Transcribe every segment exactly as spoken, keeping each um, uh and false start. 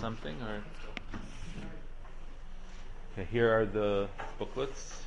something? Or okay, here are the booklets.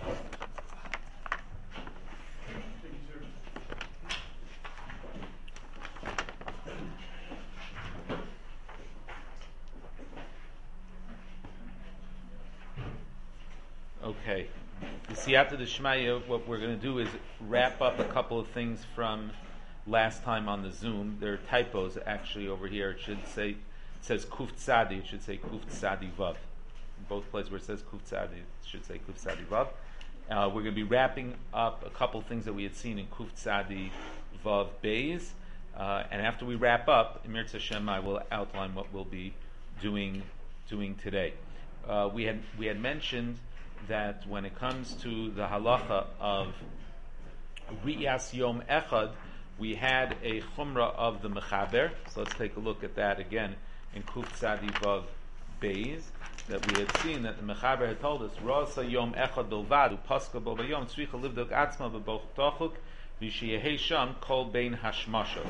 Okay. You see, after the Shmaya, what we're going to do is wrap up a couple of things from last time on the Zoom. There are typos actually over here. It should say, it says Kuf Tzadi. It should say Kuf Tzadi Vav. In both places where it says Kuf Tzadi, it should say Kuf Tzadi Vav. Uh, we're going to be wrapping up a couple of things that we had seen in Kuf Tzadi Vav Beis. Uh, and after we wrap up, Emir Tzashem, I will outline what we'll be doing doing today. Uh, we had we had mentioned that when it comes to the halacha of Riyas Yom Echad, we had a chumrah of the mechaber. So let's take a look at that again in Kuf Tzadi Vav Beis, that we had seen that the mechaber had told us Rasa Yom Echad Bilvad Upaska Bo Bayom Tzricha Livdok Atzma B'Boch Tochuk V'Shiyehei Sham Kol Bein Hashmashos.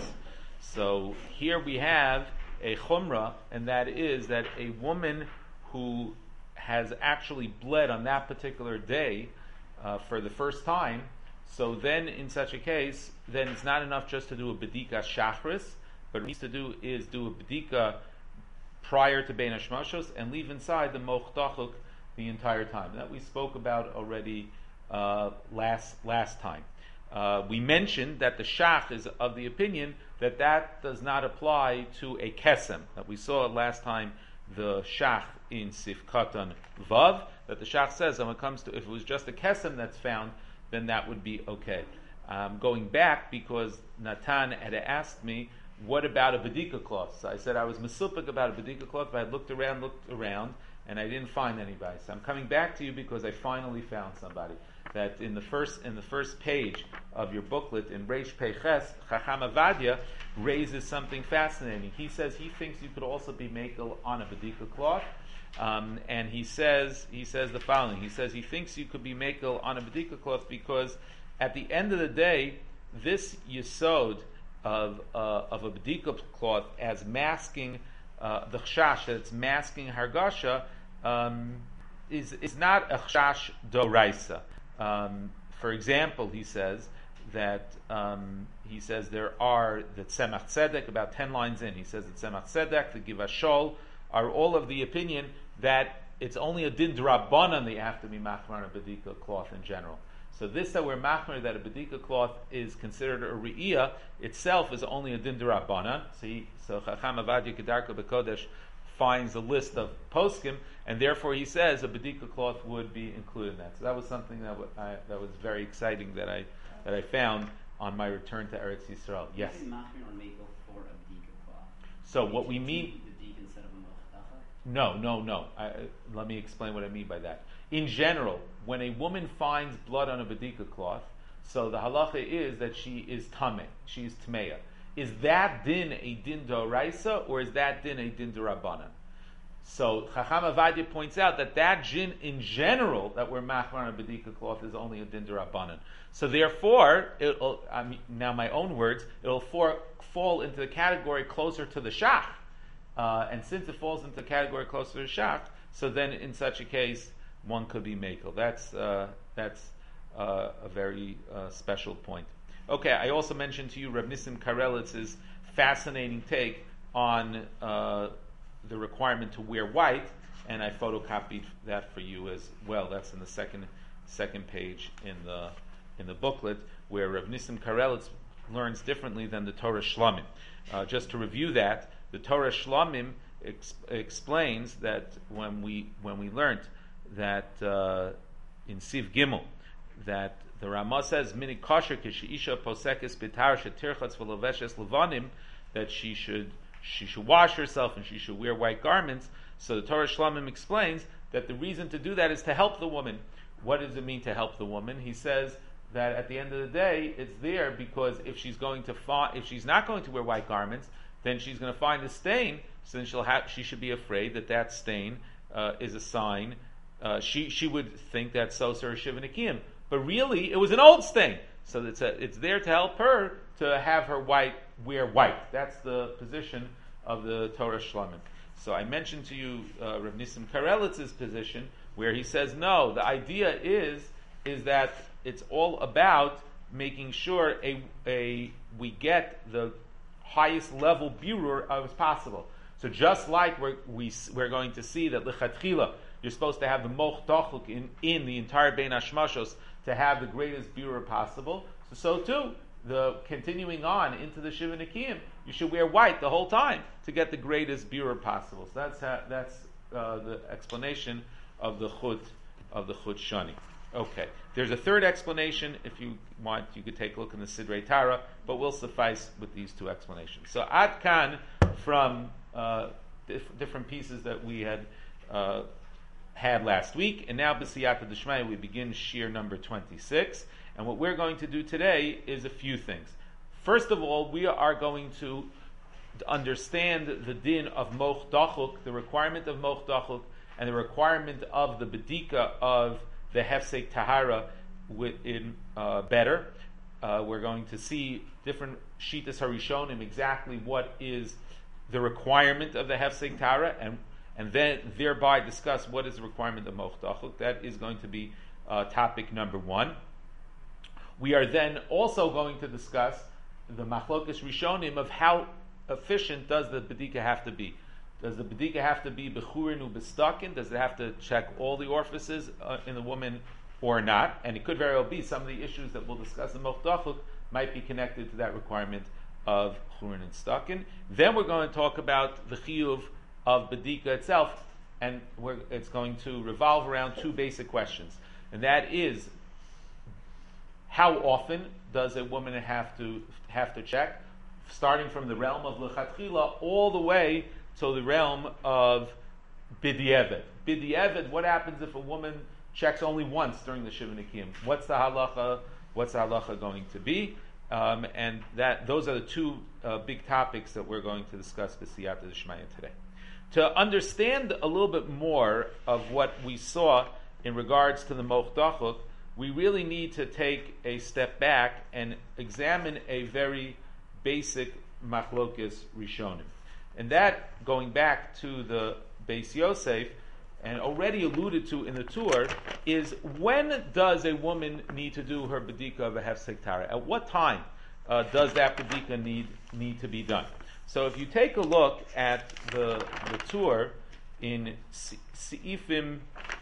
So here we have a chumrah, and that is that a woman who has actually bled on that particular day uh, for the first time, so then in such a case, then it's not enough just to do a bedika shachris, but what needs to do is do a bedika prior to Bein Hashmashos and leave inside the moch dachuk the entire time. That we spoke about already uh, last last time. Uh, we mentioned that the shach is of the opinion that that does not apply to a kesem. That we saw last time the shach in Sif Katan Vav, that the shach says when it comes to, if it was just a kesem that's found, then that would be okay. Um, going back, because Natan had asked me, what about a bedika cloth? So I said I was mesupik about a bedika cloth, but I looked around, looked around, and I didn't find anybody. So I'm coming back to you because I finally found somebody. That in the first in the first page of your booklet in Reish Peiches, Chacham Avadia raises something fascinating. He says he thinks you could also be makel on a bedika cloth, um, and he says he says the following. He says he thinks you could be makel on a bedika cloth because at the end of the day, this yesod of uh, of a bedika cloth as masking uh, the chashash, that it's masking hargasha, um, is is not a chashash doraisa. Um, for example, he says that um, he says there are the Tzemach Tzedek, about ten lines in. He says that Tzemach Tzedek, the Givashol, are all of the opinion that it's only a din d'rabbanan that you have to be machmer on a bedika cloth in general. So this that we're machmer that a bedika cloth is considered a re'iyah itself is only a din d'rabbanan. So he, so Chacham Avadia Kedarka B'Kodesh finds a list of poskim, and therefore he says a bedika cloth would be included in that. So that was something that w- I, that was very exciting that I that I found on my return to Eretz Yisrael. Yes. So what we mean? No, no, no. I, let me explain what I mean by that. In general, when a woman finds blood on a bedika cloth, so the halacha is that she is tameh, she is tmeya. Is that din a din d'oraisa or is that din a din d'rabbanan? So Chacham Avadia points out that that din in general that we're machmar on a bedika cloth is only a din d'rabbanan. So therefore, it'll, I mean, now my own words, it'll for, fall into the category closer to the shach. Uh, and since it falls into the category closer to the shach, so then in such a case, one could be makel. That's uh, that's uh, a very uh, special point. Okay, I also mentioned to you Reb Nissim Karelitz's fascinating take on uh, the requirement to wear white, and I photocopied that for you as well. That's in the second second page in the in the booklet, where Reb Nissim Karelitz learns differently than the Torah Shlamim. Uh, just to review that, the Torah Shlamim ex- explains that when we when we learned that uh, in Siv Gimel that the Ramah says, "Mini kosher kisheisha posekes bitar shetirchatz v'loveshes levanim," that she should she should wash herself and she should wear white garments. So the Torah Shlamim explains that the reason to do that is to help the woman. What does it mean to help the woman? He says that at the end of the day, it's there because if she's going to fa- if she's not going to wear white garments, then she's going to find a stain. So then she'll have she should be afraid that that stain uh, is a sign. Uh, she she would think that's Soser or Shivanikim. But really, it was an old stain. So it's, a, it's there to help her to have her white wear white. That's the position of the Torah Shlamim. So I mentioned to you uh, Rav Nissim Karelitz's position, where he says, no, the idea is is that it's all about making sure a, a we get the highest level birur as possible. So just like we're, we, we're going to see that lechatchila, you're supposed to have the moch tachluk in, in the entire Bein Hashmashos to have the greatest birur possible. So, so too, the continuing on into the Shiva Nikiyim, you should wear white the whole time to get the greatest birur possible. So that's how, that's uh, the explanation of the chut of the chut shani. Okay, there's a third explanation. If you want, you could take a look in the Sidrei Tara, but we'll suffice with these two explanations. So Ad Kan from uh, dif- different pieces that we had uh, had last week, and now B'siyata D'Shmaya we begin Shir number twenty-six. And what we're going to do today is a few things. First of all, we are going to understand the din of Moch Dachuk, the requirement of Moch Dachuk, and the requirement of the Bedika of the Hefsek Tahara in uh, better. Uh, we're going to see different Shitas Harishonim, exactly what is the requirement of the Hefsek Tahara, and and then thereby discuss what is the requirement of Moch Dachuk. That is going to be uh, topic number one. We are then also going to discuss the Machlokas Rishonim of how efficient does the Bedika have to be. Does the Bedika have to be Bechurin u Bestakin? Does it have to check all the orifices uh, in the woman or not? And it could very well be some of the issues that we'll discuss in Moch Dachuk might be connected to that requirement of Churin and Stakin. Then we're going to talk about the Chiyuv of Bedika itself, and we're, it's going to revolve around two basic questions. And that is, how often does a woman have to have to check, starting from the realm of Lechatchila all the way to the realm of B'di'evet. B'di'evet, what happens if a woman checks only once during the Shiva Nikiyim? What's the halacha? What's the halacha going to be? Um, and that those are the two uh, big topics that we're going to discuss B'siyata D'Shmaya today. To understand a little bit more of what we saw in regards to the Moch Dachuk, we really need to take a step back and examine a very basic Machlokas Rishonim. And that, going back to the Beis Yosef, and already alluded to in the tour, is when does a woman need to do her Bedika of a Hefsek Tahara? At what time uh, does that Bedika need, need to be done? So if you take a look at the, the tour in Seifim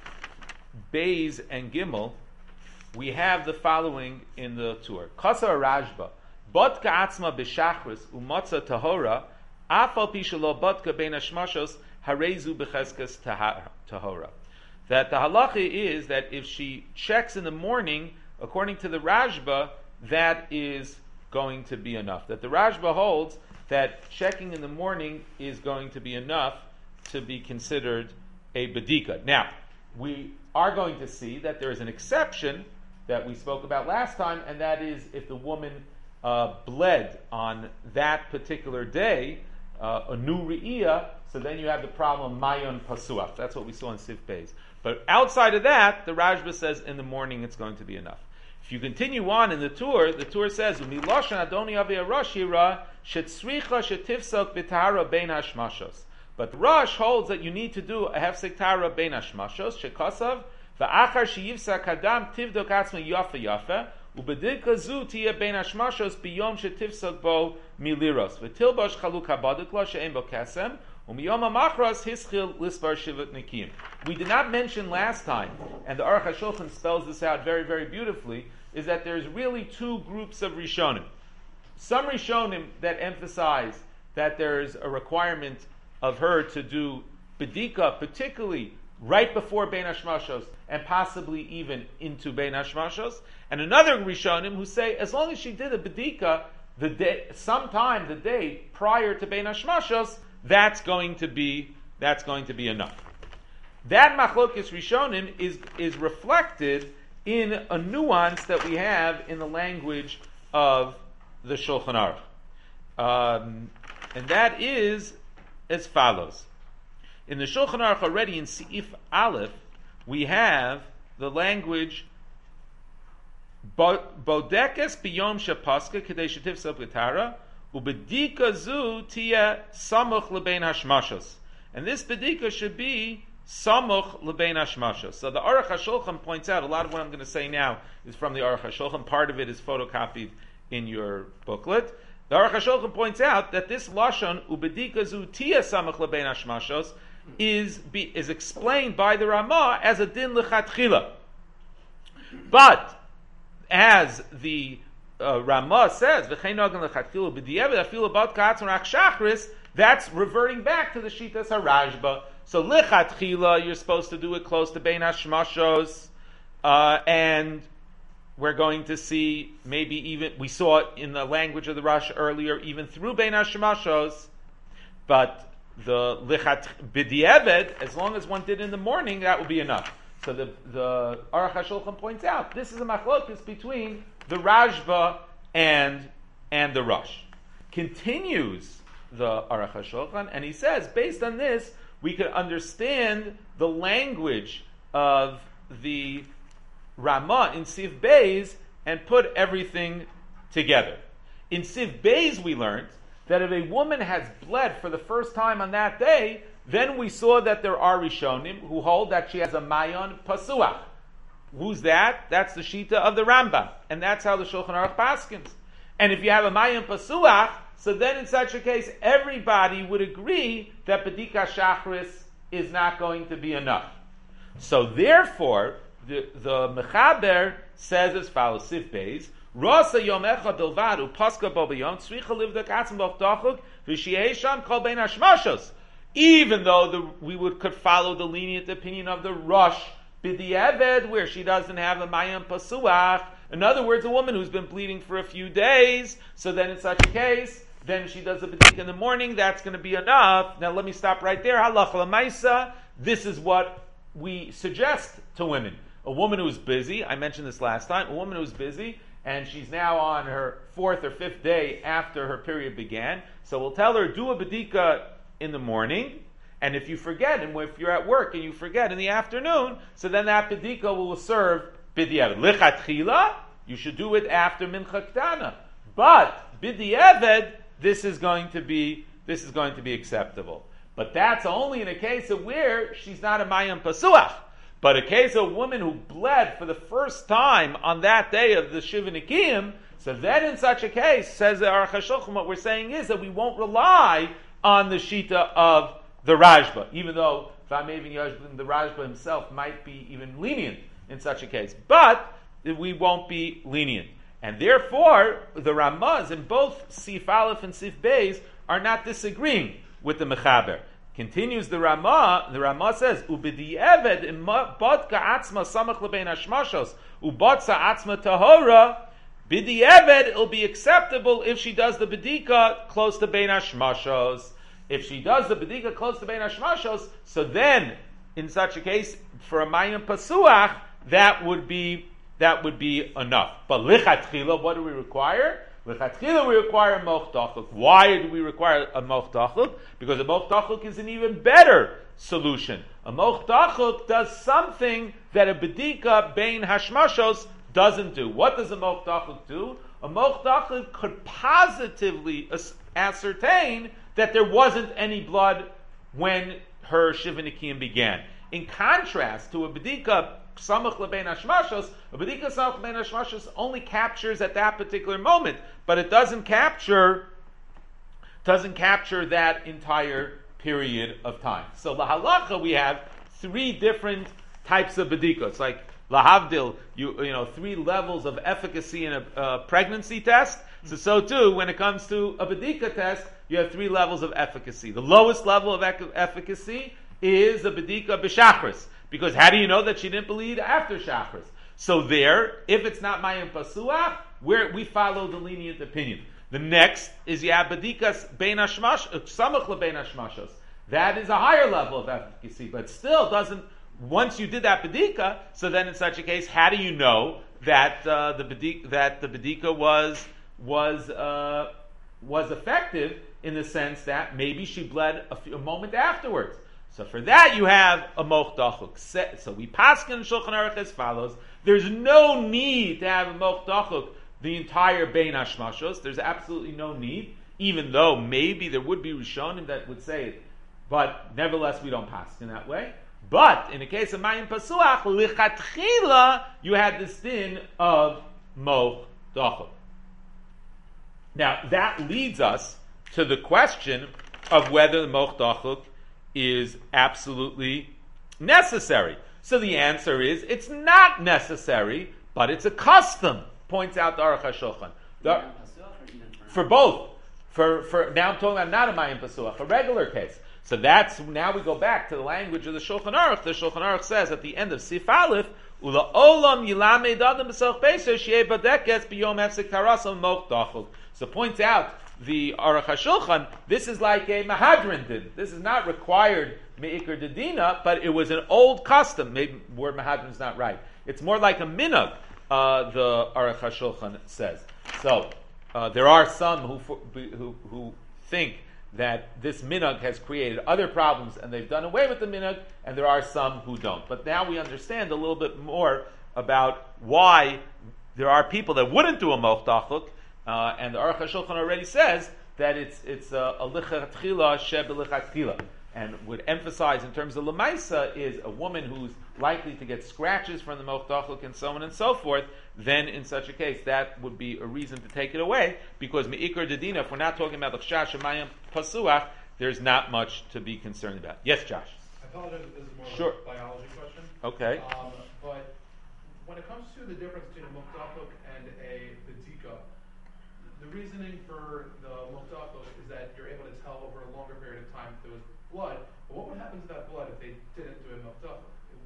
Beis and Gimel, we have the following in the tour. Kasa Rajba, Botka Atzma B'Shachris Umatza Tahora, Afal Pishalo Botka Ben Hashmashos Harezu B'Cheskas Tahora. That the halacha is that if she checks in the morning, according to the Rajba, that is going to be enough. That the Rajba holds that checking in the morning is going to be enough to be considered a Bedika. Now, we are going to see that there is an exception that we spoke about last time, and that is if the woman uh, bled on that particular day, uh, a new re'iyah, so then you have the problem mayon pasuach. That's what we saw in Sif Beis. But outside of that, the Rajba says in the morning it's going to be enough. If you continue on in the tour, the tour says, "Umiloshan Adoni Avi Arashira shetzricha shetifsak b'tahara bein hashmashos." But the Rosh holds that you need to do a hefsek tahara bein hashmashos shekasav va'achar sheyivsak adam tivdok atzma yafa yafa ubedika zu tia bein hashmashos biyom shetifsak bo miliros v'tilbosh chaluk habaduk lo she'en bo kesem umiyom hamachras hischil lisbar shivat nikim. We did not mention last time, and the Aruch HaShulchan spells this out very, very beautifully, is that there's really two groups of Rishonim. Some Rishonim that emphasize that there's a requirement of her to do Bedika, particularly right before Bein Hashmashos, and possibly even into Bein Hashmashos, and another Rishonim who say as long as she did a Bedika the day, sometime the day prior to Bein Hashmashos, that's going to be that's going to be enough. That Machlokes Rishonim is is reflected in a nuance that we have in the language of the Shulchan Aruch, um, and that is as follows. In the Shulchan Aruch already in Seif Aleph, we have the language Bodekes biyom shepaska kedei shetifsok b'tara ubedika zu tia samuch lebein hashmashos and this bedika should be samuch lebein hashmashos. So the Aruch HaShulchan points out, a lot of what I'm going to say now is from the Aruch HaShulchan. Part of it is photocopied in your booklet. The Aruch HaShulchan points out that this lashon ubedika zu tia samuch lebein hashmashos is be, is explained by the Ramah as a din lechatchila. But as the uh, Ramah says, v'chein nogan lechatchila b'diavad afilu bat ka'atzon rak shachris, that's reverting back to the Shitas HaRashba. So lechatchila, you're supposed to do it close to bein hashmashos, uh, and we're going to see maybe even, we saw it in the language of the Rash earlier, even through bein hashmashos, but the lichat b'diavad, as long as one did in the morning, that will be enough. So the the Aruch HaShulchan points out this is a machlokus between the Rashba and and the Rosh. Continues the Aruch HaShulchan, and he says, based on this, we could understand the language of the Ramah in Siv Beis and put everything together. In Siv Beis, we learned that if a woman has bled for the first time on that day, then we saw that there are Rishonim who hold that she has a Mayon Pasuach. Who's that? That's the Shita of the Rambam. And that's how the Shulchan Aruch paskins. And if you have a Mayon Pasuach, so then in such a case, everybody would agree that Bedika Shachris is not going to be enough. So therefore, the, the Mechaber says as follows, Sif Beis, Rosa Yom Echad Bilvad Upaska Bo B'Yom Tzricha Livda Katzim Bo V'Tachuk V'Shiyei Sham Kol Bein Hashmashos. Even though the, we would could follow the lenient opinion of the Rosh B'Di'eved, where she doesn't have a Mayam Pasuach. In other words, a woman who's been bleeding for a few days, so then in such a case, then she does a B'dik in the morning, that's going to be enough. Now let me stop right there. Halacha l'maisa, this is what we suggest to women. A woman who's busy, I mentioned this last time, a woman who's busy, and she's now on her fourth or fifth day after her period began. So we'll tell her, do a bedika in the morning, and if you forget, and if you're at work and you forget in the afternoon, so then that bedika will serve b'di'eved. Lichatchila, you should do it after mincha ktana. But b'di'eved, this is going to be this is going to be acceptable. But that's only in a case of where she's not a mayam pasuach. But a case of a woman who bled for the first time on that day of the Shiva Nikiyim, so then in such a case, says the Aruch HaShulchan, what we're saying is that we won't rely on the Shita of the Rashba, even though the Rashba himself might be even lenient in such a case. But we won't be lenient. And therefore, the Ramaz in both Sif Aleph and Sif Beis are not disagreeing with the Mechaber. Continues the Ramah, the Ramah says, U'b'di'eved im bodka atzma samach lebein hashmashos, u'botza atzma tahora, b'di'eved, it'll be acceptable if she does the bedika close to bein hashmashos. If she does the bedika close to bein hashmashos, so then, in such a case, for a mayim pasuach, that would be, that would be enough. But lichatchila, what do we require? Lichatchila, we require a moch tachuk. Why do we require a moch tachuk? Because a moch tachuk is an even better solution. A moch tachuk does something that a bedika bein hashmashos doesn't do. What does a moch tachuk do? A moch tachuk could positively as- ascertain that there wasn't any blood when her Shiva Nikiyim began. In contrast to a bedika Samach lebein hashmashos, a bedika samach lebein hashmashos only captures at that particular moment, but it doesn't capture doesn't capture that entire period of time. So la halacha, we have three different types of bedika. It's like lahavdil, you you know, three levels of efficacy in a, a pregnancy test. So so too, when it comes to a bedika test, you have three levels of efficacy. The lowest level of ec- efficacy is a bedika b'shachris. Because how do you know that she didn't bleed after Shachris? So there, if it's not Mayim Pasuach, where we follow the lenient opinion. The next is Yabadikas Bein Hashmash, Samach LeBein Hashmashos. That is a higher level of efficacy, but still doesn't, once you did that Bedika, so then in such a case, how do you know that uh, the Bedika, that the Bedika was, was, uh, was effective in the sense that maybe she bled a, few, a moment afterwards? So for that you have a moch dachuk. So we paskin in Shulchan Aruch as follows. There's no need to have a moch dachuk the entire bein hashmashos. There's absolutely no need, even though maybe there would be Rishonim that would say but nevertheless we don't pass in that way. But in the case of Mayim Pasuach, lichatchila, you had this din of moch dachuk. Now that leads us to the question of whether the moch dachuk is absolutely necessary. So the answer is it's not necessary, but it's a custom. Points out the Aruch HaShulchan. The, for both. For for now I'm talking about not a Mayim Pasuach, a regular case. So that's, now we go back to the language of the Shulchan Aruch. The Shulchan Aruch says at the end of Sif Aleph, Ula olam yilamed adam b'selch beiser sheyeh badekes b'yom hefsek tarasam moch dachuk. So points out the Aruch HaShulchan, this is like a Mahadran din. This is not required me'ikr dedina, but it was an old custom. Maybe word Mahadran is not right. It's more like a minhag, uh, the Aruch HaShulchan says. So uh, there are some who who who think that this minhag has created other problems and they've done away with the minhag, and there are some who don't. But now we understand a little bit more about why there are people that wouldn't do a moch dachuk, uh, and the Aruch HaShulchan already says that it's it's a lichatchila sheb lichatchila, and would emphasize in terms of lemaisa is a woman who's likely to get scratches from the moch dachuk and so on and so forth. Then in such a case, that would be a reason to take it away, because me'ikar dedina, if we're not talking about the chash mayim pasuach, there's not much to be concerned about. Yes, Josh? I apologize if this is more sure. of a biology question. Okay. Um, but when it comes to the difference between a muktafuk and a bedika, the reasoning for the muktafuk is that you're able to tell over a longer period of time if there was blood. But what would happen to that blood if they didn't do a muktafuk?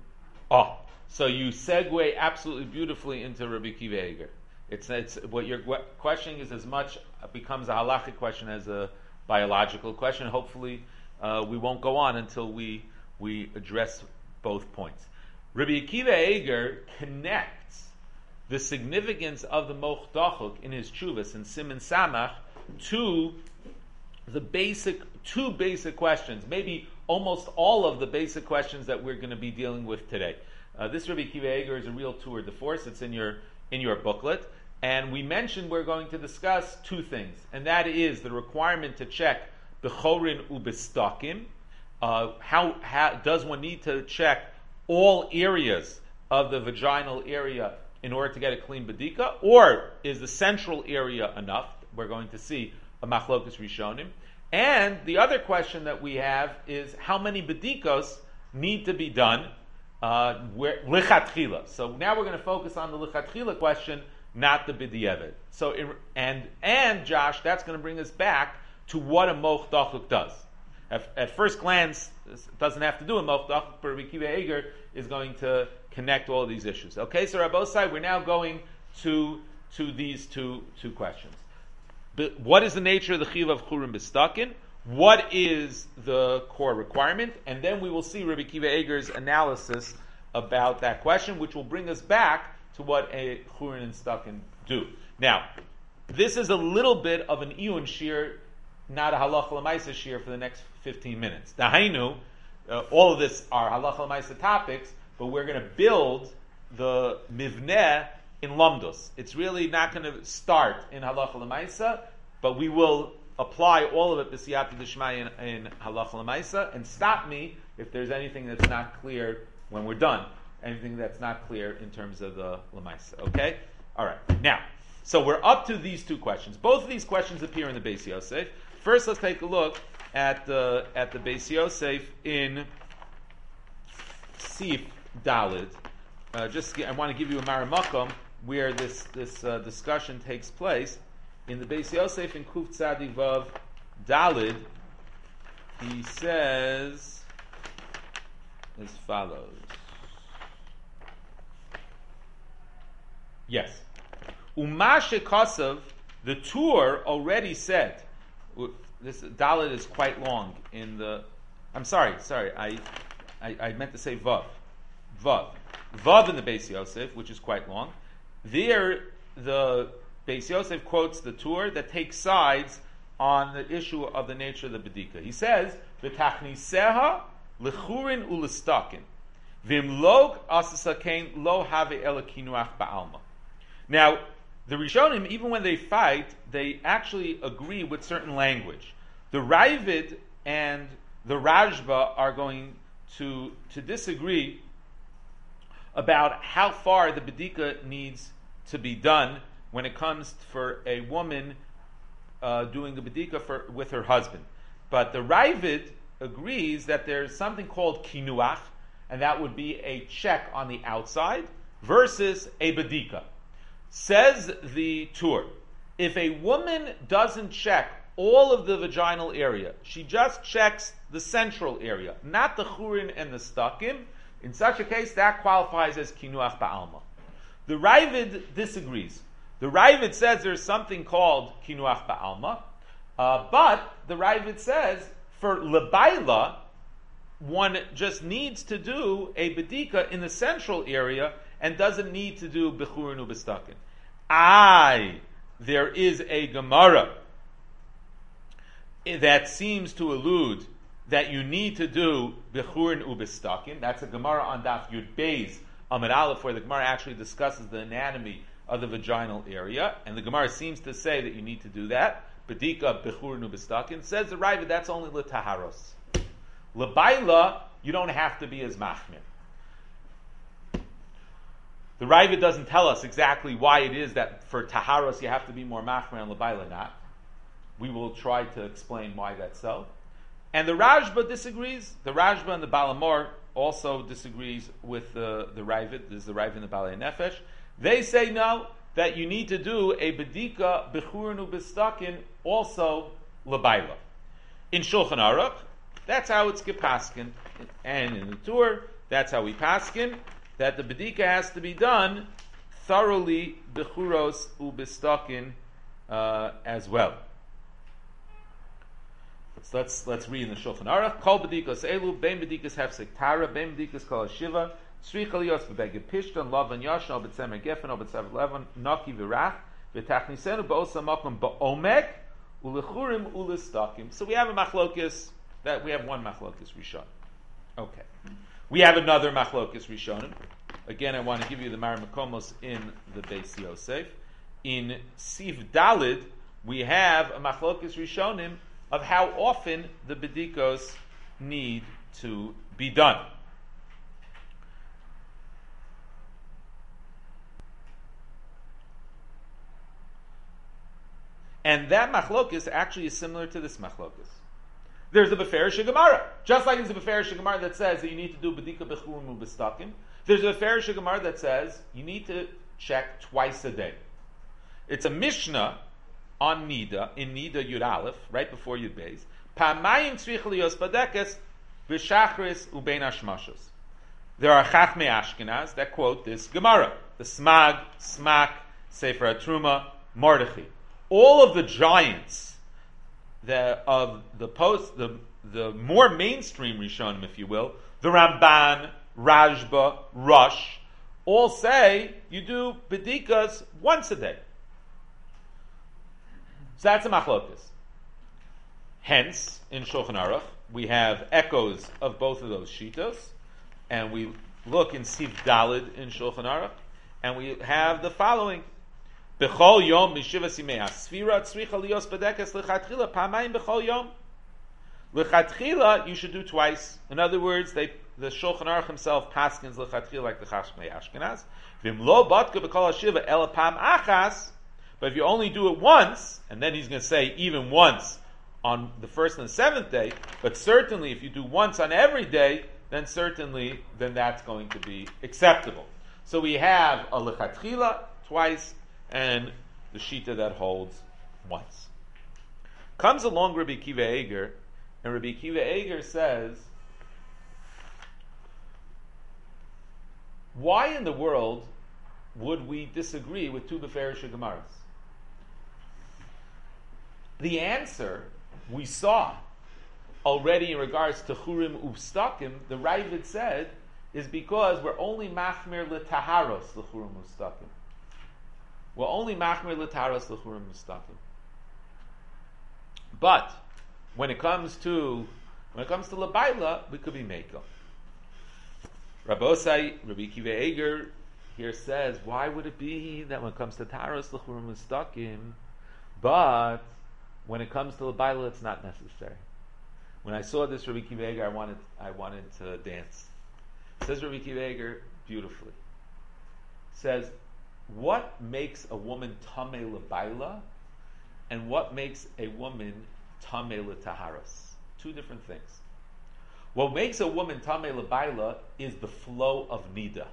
Oh. So you segue absolutely beautifully into Rabbi Akiva Eiger. It's, it's what you're questioning is as much becomes a halachic question as a biological question. Hopefully, uh, we won't go on until we we address both points. Rabbi Akiva Eiger connects the significance of the moch dachuk in his tshuvas in Siman Samach to the basic two basic questions, maybe almost all of the basic questions that we're going to be dealing with today. Uh, this Rabbi Akiva Eiger is a real tour de force. It's in your in your booklet, and we mentioned we're going to discuss two things, and that is the requirement to check bechorin ubestakim. Uh, how, how does one need to check all areas of the vaginal area in order to get a clean bedika, or is the central area enough? We're going to see a machlokas rishonim. And the other question that we have is how many bedikos need to be done uh, where lichatchila. So now we're going to focus on the lichatchila question, not the b'diavad. So in, and and Josh, that's going to bring us back to what a moch dachuk does. At, at first glance, it doesn't have to do a moch dachuk, but Rabbi Akiva Eiger is going to connect all these issues. Okay, so Rabbosai, we're now going to to these two two questions. But what is the nature of the chiv of churim b'stakin? What is the core requirement? And then we will see Rabbi Akiva Eiger's analysis about that question, which will bring us back to what a churin and stakin do. Now, this is a little bit of an iyun shir, not a halacha l'maisa shir for the next fifteen minutes. Dahainu, uh, all of this are halacha l'maisa topics, but we're going to build the mivneh in Lamdos. It's really not going to start in halacha l'maisa, but we will apply all of it b'siyata d'shmaya in, in halacha l'maisa, and stop me if there's anything that's not clear when we're done. Anything that's not clear in terms of the l'maisa. Okay? All right. Now, so we're up to these two questions. Both of these questions appear in the Beis Yosef. First, let's take a look at the at the Beis Yosef in Sif Dalid. Uh, just I want to give you a maramakom where this this uh, discussion takes place. In the Beis Yosef in Kuf Tzadik Vav Dalid, he says as follows. Yes. Uma shekasav, the tour already said, this Dalit is quite long in the, I'm sorry, sorry, I, I, I meant to say Vav. Vav. Vav in the Beis Yosef, which is quite long. There, the Beis Yosef quotes the tour that takes sides on the issue of the nature of the Bedika. He says, V'tachniseha lechurin ulistakin. V'imlog asasakein lo have elakinuach ba'alma. Now, the Rishonim, even when they fight, they actually agree with certain language. The Ravid and the Rajba are going to, to disagree about how far the bedika needs to be done when it comes for a woman uh, doing the bedika for, with her husband. But the Ravid agrees that there's something called kinuach, and that would be a check on the outside versus a bedika. Says the Tur, if a woman doesn't check all of the vaginal area, she just checks the central area, not the churin and the stukim, in such a case, that qualifies as kinuach ba'alma. The Ravid disagrees. The Ravid says there's something called kinuach ba'alma, uh, but the Ravid says for lebaila, one just needs to do a bedika in the central area and doesn't need to do bechurin u'bestakin. Aye, there is a Gemara that seems to allude that you need to do bechurin u'bestakin. That's a Gemara on Daf Yud Beis Amud Aleph, where the Gemara actually discusses the anatomy of the vaginal area, and the Gemara seems to say that you need to do that. Bedika bechurin u'bestakin. Says the Ravid that's only l'taharos. L'baila, you don't have to be as machmir. The Ravid doesn't tell us exactly why it is that for taharos you have to be more machmir and l'baila not. We will try to explain why that's so. And the Rajba disagrees. The Rajba and the Balamor also disagrees with the, the Ravid. This is the Ravid and the Balei Nefesh. They say no, that you need to do a bedika bechurin u'bestakin also l'baila. In Shulchan Aruch, that's how it's gepaskin, and in the Tur, that's how we paskin, that the bedika has to be done thoroughly bechuros u'bestakin uh, as well. Let's, let's let's read in the Shulchan Aruch. Kol bedikas elu, bein bedikas hefsek tara, bein bedikas kol shiva, sri chalios v'beged pishtan, lavan yashan, obet semer gefen, obet sever levan, naki v'rach, v'tachnisenu ba'osa makom ba'omek, u'lechurim u'lestakim. So we have a machlokis, that we have one machlokis rishon. Okay. We have another machlokis rishonim. Again, I want to give you the Mar Makomos in the Beis Yosef. In Siv Dalid, we have a machlokis rishonim of how often the bedikos need to be done. And that machlokis actually is similar to this machlokis. There's a Beferish Gemara. Just like there's a Beferish Gemara that says that you need to do bedika bechurim u'bestakim, there's a Beferish Gemara that says you need to check twice a day. It's a Mishnah on Nida, in Nida Yud Aleph, right before Yud Beis. Pamayim tzrich liyos badekes v'shachris u'bein hashmashos. There are Chachmei Ashkenaz that quote this Gemara. The Smag, Smak, Sefer HaTruma, Mordechai. All of the giants the, of the post, the, the more mainstream Rishonim, if you will, the Ramban, Rajba, Rush, all say you do bedikas once a day. So that's a machlokas. Hence, in Shulchan Aruch, we have echoes of both of those shitos, and we look in Siv Dalid in Shulchan Aruch, and we have the following: B'chol yom mishivas yimei asfira tzricha lios bedekes lechatchila pamayim b'chol yom. Lechatchila you should do twice. In other words, they the Shulchan Aruch himself paskins lechatchila like the Chachmei Ashkenaz. V'im lo batka b'kol hashiva el pam achas. But if you only do it once, and then he's going to say even once on the first and the seventh day, but certainly if you do once on every day, then certainly then that's going to be acceptable. So we have a lechatchila twice, and the shita that holds once. Comes along Rabbi Akiva Eiger, and Rabbi Akiva Eiger says, why in the world would we disagree with two Beferish Gemaras? The answer we saw already in regards to Churim Uvstakim, the Ravid said, is because we're only machmir l'taharos l'churim Uvstakim. We're only machmir l'taharos l'churim Uvstakim. But when it comes to when it comes to l'baila, we could be meiko. Rabbosai, Rabbi Akiva Eiger here says, why would it be that when it comes to taharos l'churim Uvstakim, but when it comes to l'baila, it's not necessary? When I saw this Rabbi Akiva Eiger, I wanted, I wanted to dance. Says Rabbi Akiva Eiger beautifully. Says, what makes a woman tamei lebaila, and what makes a woman tamei letaharos? Two different things. What makes a woman tamei lebaila is the flow of nida.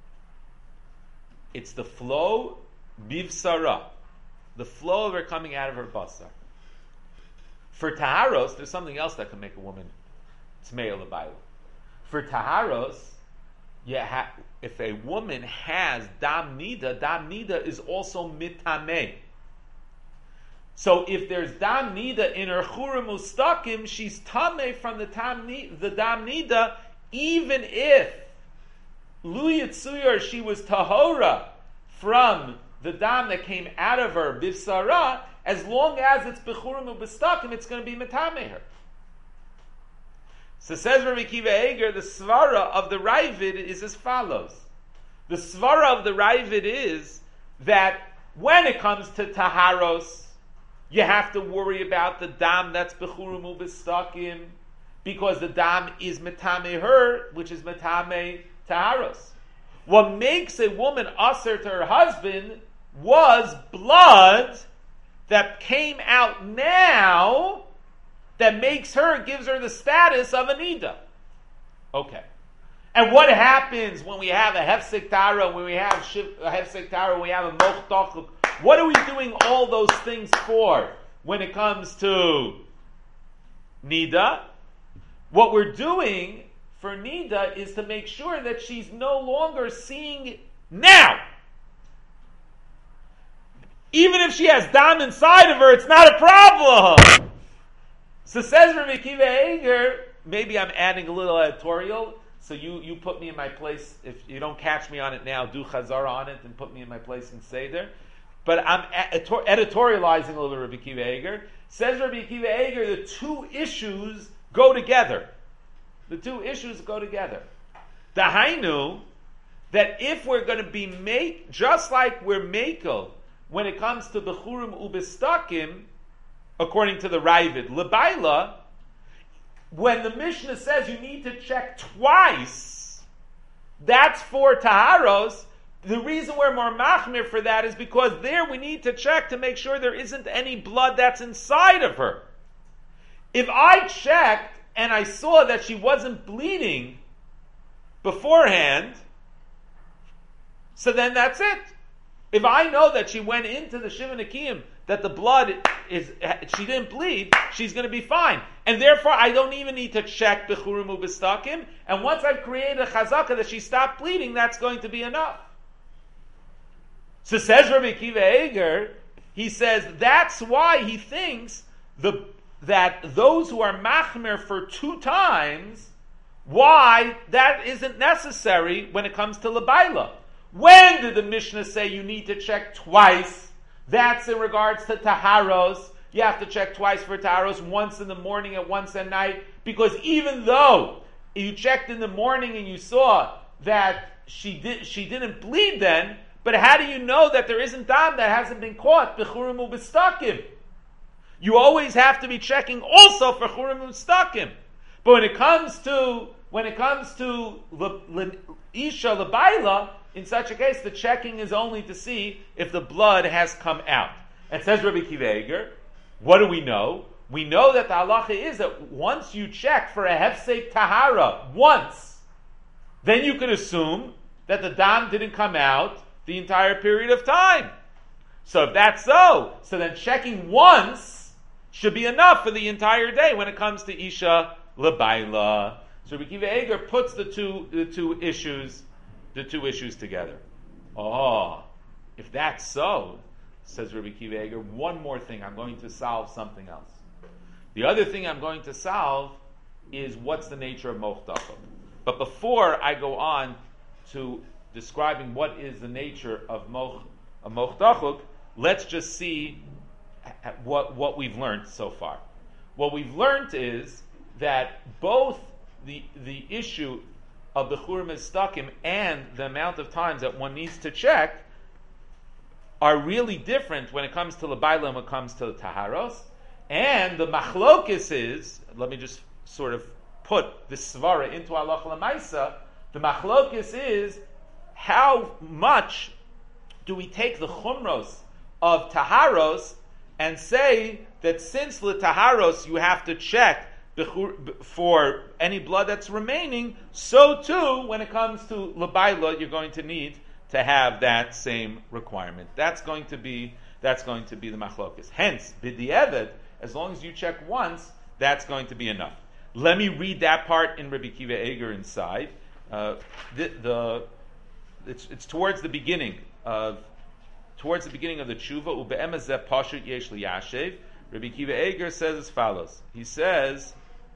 It's the flow bivsara, the flow of her coming out of her basar. For taharos, there's something else that can make a woman tamei lebaila. For taharos, yeah, ha- if a woman has dam nida, dam nida is also mitameh. So if there's dam nida in her churim mustakim, she's tameh from the tam the dam nida, even if lu yitzuyar she was tahora from the dam that came out of her bivsara, as long as it's bechurim u'bestakim, it's going to be mitameh her. So says Rabbi Akiva Eiger, the svara of the Ravid is as follows. The svara of the Ravid is that when it comes to taharos, you have to worry about the dam that's bechurim u'bestakim, because the dam is metame her, which is metame taharos. What makes a woman aser to her husband was blood that came out now, that makes her, gives her the status of a nida. Okay. And what happens when we have a hefsek tara, when we have shiv, a hefsek tara, when we have a moch tachuk? What are we doing all those things for when it comes to nida? What we're doing for nida is to make sure that she's no longer seeing now. Even if she has dam inside of her, it's not a problem. So says Rabbi Akiva Eiger, maybe I'm adding a little editorial, so you, you put me in my place. If you don't catch me on it now, do chazara on it and put me in my place and say there. But I'm editorializing a little bit Rabbi Akiva Eiger. Says Rabbi Akiva Eiger, the two issues go together. The two issues go together. The hainu, that if we're going to be make, just like we're makel, when it comes to bechurim u'bestakim, according to the Ravid, lebaila, when the Mishnah says you need to check twice, that's for taharos. The reason we're more machmir for that is because there we need to check to make sure there isn't any blood that's inside of her. If I checked and I saw that she wasn't bleeding beforehand, so then that's it. If I know that she went into the Shiva Nekiyim, that the blood is, she didn't bleed, she's going to be fine. And therefore, I don't even need to check Bechurim u'Bestakim. And once I've created a chazaka that she stopped bleeding, that's going to be enough. So says Rabbi Akiva Eiger, he says that's why he thinks the, that those who are machmer for two times, why that isn't necessary when it comes to Labaila. When did the Mishnah say you need to check twice? That's in regards to taharos. You have to check twice for taharos, once in the morning and once at night. Because even though you checked in the morning and you saw that she did, she didn't bleed then, but how do you know that there isn't dam that hasn't been caught? Bechurim u'Bestakim. You always have to be checking also for churim u'Bestakim. But when it comes to when it comes to le, le, isha lebaila, in such a case, the checking is only to see if the blood has come out. And says Rabbi Akiva Eiger, what do we know? We know that the halacha is that once you check for a hefsek tahara once, then you can assume that the dam didn't come out the entire period of time. So if that's so, so then checking once should be enough for the entire day when it comes to isha lebaila. So Rabbi Akiva Eiger puts the two the two issues the two issues together. Oh, if that's so, says Rabbi Akiva Eiger, one more thing, I'm going to solve something else. The other thing I'm going to solve is what's the nature of moch tachuk. But before I go on to describing what is the nature of moch, of moch tachuk, let's just see what, what we've learned so far. What we've learned is that both the, the issue of the churim estakim and the amount of times that one needs to check are really different when it comes to Labaila and when it comes to Taharos. And the machlokis is, let me just sort of put the svara into halacha l'maisa, the machlokis is how much do we take the chumros of taharos and say that since the taharos you have to check for any blood that's remaining, so too when it comes to labaila you're going to need to have that same requirement. That's going to be that's going to be the machlokis. Hence, b'di'evet, as long as you check once, that's going to be enough. Let me read that part in Rabbi Kiva Eger inside. Uh, the, the it's, it's towards the beginning of towards the beginning of the tshuva. Ube'emazeh pashut yesh liyashev. Rabbi Kiva Eger says as follows. He says,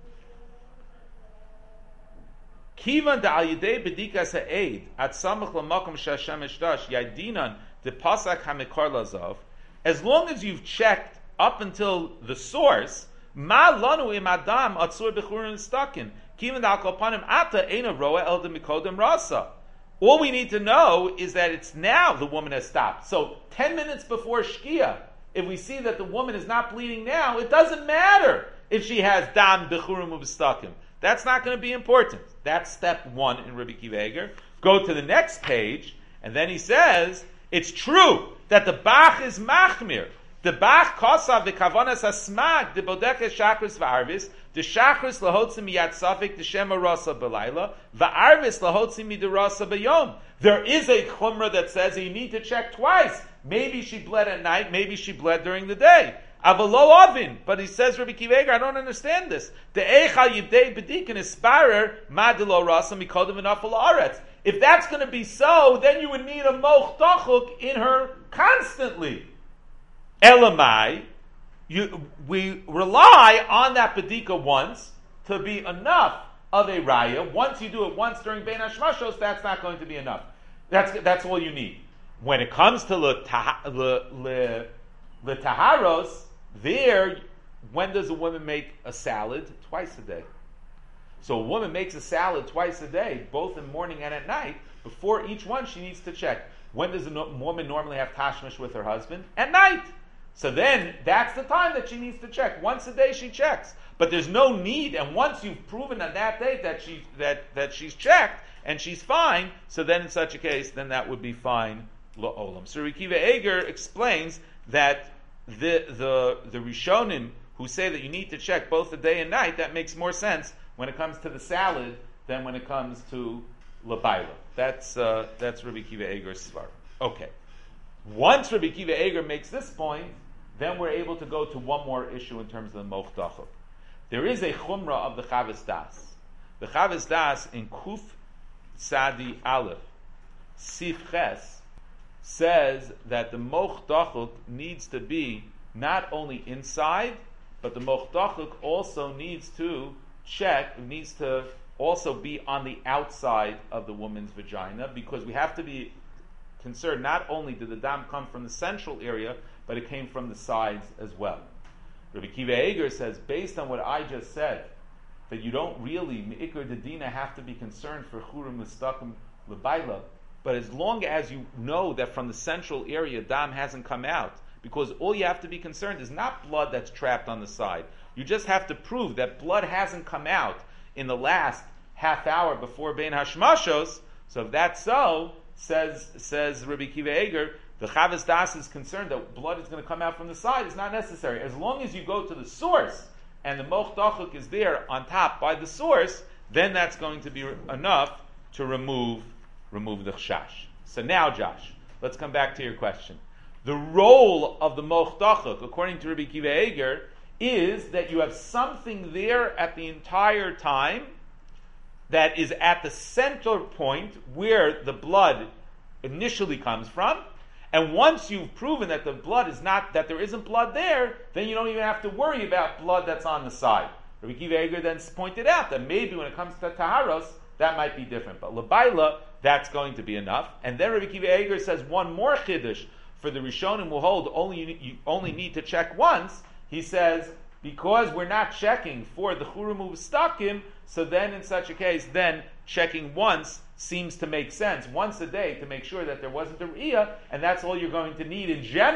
Kivan da al yidei bedikas ha'eid at samach l'makom shashem eshtash yadinan de pasak hamikar lazov. As long as you've checked up until the source, ma lanu im adam atzur bechurin stakin. Kivan da al kopanim ata eina roa el de mikodem rasa. All we need to know is that it's now the woman has stopped. So ten minutes before Shkia, if we see that the woman is not bleeding now, it doesn't matter if she has dam bechurim u'b'stakim. That's not going to be important. That's step one in Rabbi Kiva Eger. Go to the next page, and then he says, it's true that the Bach is machmir. The Bach kosav the kavanas asmag the bodekes shachris v'arvis the shachris lahotzim miyat safik the shema rasa b'layla v'arvis lahotzim midirasa b'yom. There is a chumrah that says you need to check twice. Maybe she bled at night. Maybe she bled during the day. Avalo avin, but he says Rabbi Kiva Eger, I don't understand this. The eicha yivdei b'dikin isparer madilo rasa mikodim v'nafal aretz. If that's going to be so, then you would need a moch tachuk in her constantly. Elamai, you, we rely on that bedika once to be enough of a raya. Once you do it once during Bein Hashmashos, that's not going to be enough. That's that's all you need. When it comes to le, le, le, le taharos, there, when does a woman make a salad? Twice a day. So a woman makes a salad twice a day, both in the morning and at night. Before each one, she needs to check. When does a no- woman normally have tashmish with her husband? At night. So then, that's the time that she needs to check. Once a day she checks. But there's no need, and once you've proven on that day that she that, that she's checked, and she's fine, so then in such a case, then that would be fine, la'olam. So Rabbi Kiva Eger explains that the, the, the Rishonim who say that you need to check both the day and night, that makes more sense when it comes to the salad than when it comes to labaila. That's, uh, that's Rabbi Kiva Eger's svar. Okay. Once Rabbi Kiva Eger makes this point, then we're able to go to one more issue in terms of the moch dachuk. There is a chumrah of the Chavis Das. The Chavis Das in Kuf Sadi Aleph, Sif Ches, says that the moch dachuk needs to be not only inside, but the moch dachuk also needs to check, needs to also be on the outside of the woman's vagina, because we have to be concerned not only did the dam come from the central area, but it came from the sides as well. Rabbi Kiva Eger says, based on what I just said, that you don't really, Me'ikr Dedina, have to be concerned for Churim Mistakim L'Baila, but as long as you know that from the central area dam hasn't come out, because all you have to be concerned is not blood that's trapped on the side. You just have to prove that blood hasn't come out in the last half hour before Bein Hashmashos. So if that's so, says says Rabbi Kiva Eger, the Chavis Das is concerned that blood is going to come out from the side. It's not necessary. As long as you go to the source and the moch dachuk is there on top by the source, then that's going to be enough to remove remove the chashash. So now, Josh, let's come back to your question. The role of the moch dachuk, according to Rabbi Kiva Eger, is that you have something there at the entire time that is at the center point where the blood initially comes from. And once you've proven that the blood is not, that there isn't blood there, then you don't even have to worry about blood that's on the side. Rabbi Kiva Eger then pointed out that maybe when it comes to taharos, that might be different. But Labaila, that's going to be enough. And then Rabbi Kiva Eger says one more chiddush for the Rishonim will hold, only you, you only need to check once. He says, because we're not checking for the Churim U'Stakim, so then in such a case, then checking once seems to make sense, once a day, to make sure that there wasn't a Riyah, and that's all you're going to need in general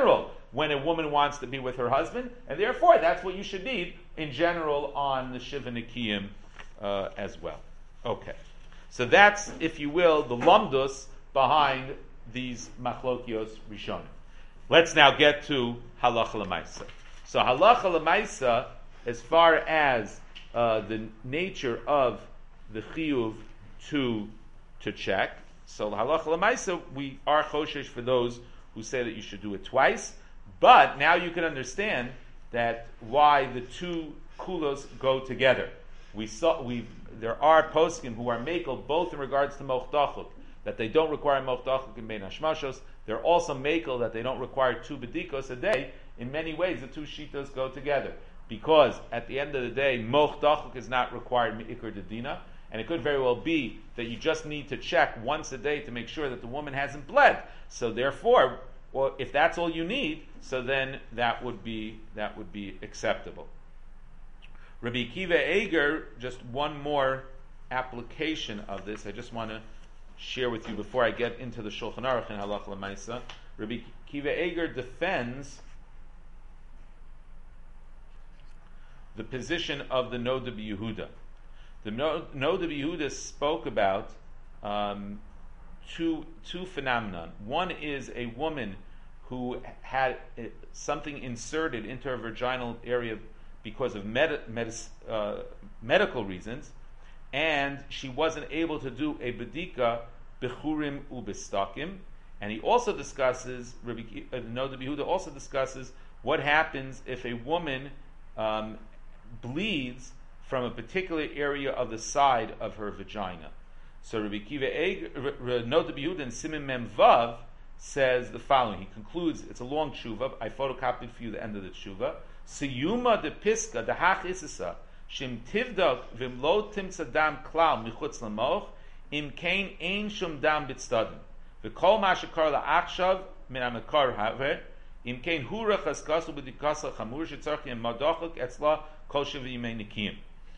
when a woman wants to be with her husband, and therefore that's what you should need in general on the Shiva Nikiyim uh, as well. Okay. So that's, if you will, the lamdus behind these machlokios rishonim. Let's now get to halacha l'maisa. So halacha l'maisa, as far as uh, the nature of the chiyuv to to check. So halacha l'maisa, we are choshesh for those who say that you should do it twice. But now you can understand that why the two kulos go together. We saw we there are poskim who are makel both in regards to moch dachuk, that they don't require moch dachuk in bein hashmashos. They're also makel that they don't require two bedikos a day. In many ways, the two shitos go together because at the end of the day, moch dachuk is not required meikar dedina, and it could very well be that you just need to check once a day to make sure that the woman hasn't bled. So therefore, well, if that's all you need, so then that would be that would be acceptable. Rabbi Akiva Eiger, just one more application of this. I just want to share with you before I get into the Shulchan Aruch and Halacha L'Maisa. Rabbi Akiva Eiger defends the position of the Noda B'Yehuda. The Noda B'Yehuda spoke about um, two two phenomenon. One is a woman who had uh, something inserted into her vaginal area because of med- medis, uh, medical reasons, and she wasn't able to do a bedika bechurim ubistakim. And he also discusses, Rabbi uh, Noda B'Yehuda also discusses what happens if a woman um, bleeds from a particular area of the side of her vagina. So Rabbi Akiva Eiger, Noda B'Yehuda in Siman Mem Vav says the following. He concludes, it's a long tshuva. I photocopied for you the end of the tshuva. Siyuma de piska de hach isisa shim tivdak vim lo timtza dam klal michutz lamoch im kain ein shum dam bitstadim v'kol ma shekar la'achshav min ha'mekar haver im kain hura chaskasu b'dikasa chamur shetzarchi im madachuk etzla kol shevi yimei nikiyim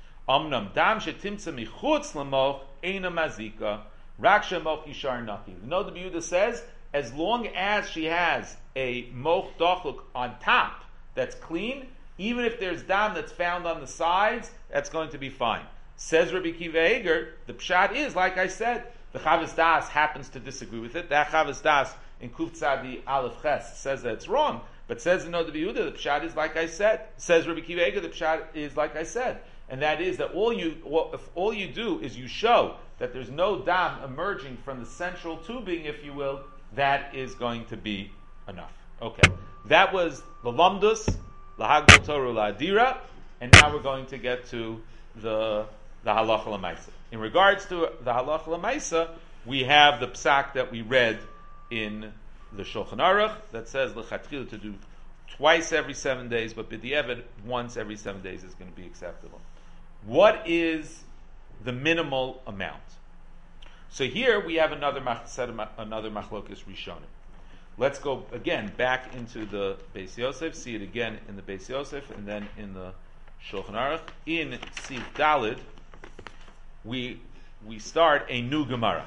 omnam dam shetimtza michutz lamoch eina mazika rak shemoch yishar naki. The Noda B'Yehuda says as long as she has a moch dachuk on top that's clean, even if there's dam that's found on the sides, that's going to be fine. Says Rabbi Akiva Eiger, the pshat is, like I said, the Chavos Das happens to disagree with it. That Chavos Das in Kuf Tzadi Aleph Ches says that it's wrong, but says in Noda B'Yehuda, the pshat is like I said. Says Rabbi Akiva Eiger, the pshat is like I said, and that is that all you, well, if all you do is you show that there's no dam emerging from the central tubing, if you will, that is going to be enough. Okay, that was the Lamdus, Lahagdol Torah La'adira, and now we're going to get to the the Halacha L'Maisa. In regards to the Halacha L'Maisa, we have the psak that we read in the Shulchan Aruch that says l'chatchila to do twice every seven days, but b'di'evet once every seven days is going to be acceptable. What is the minimal amount? So here we have another set of another machlokas rishonim. Let's go again back into the Beis Yosef, see it again in the Beis Yosef, and then in the Shulchan Aruch. In Sif Dalid, we we start a new Gemara.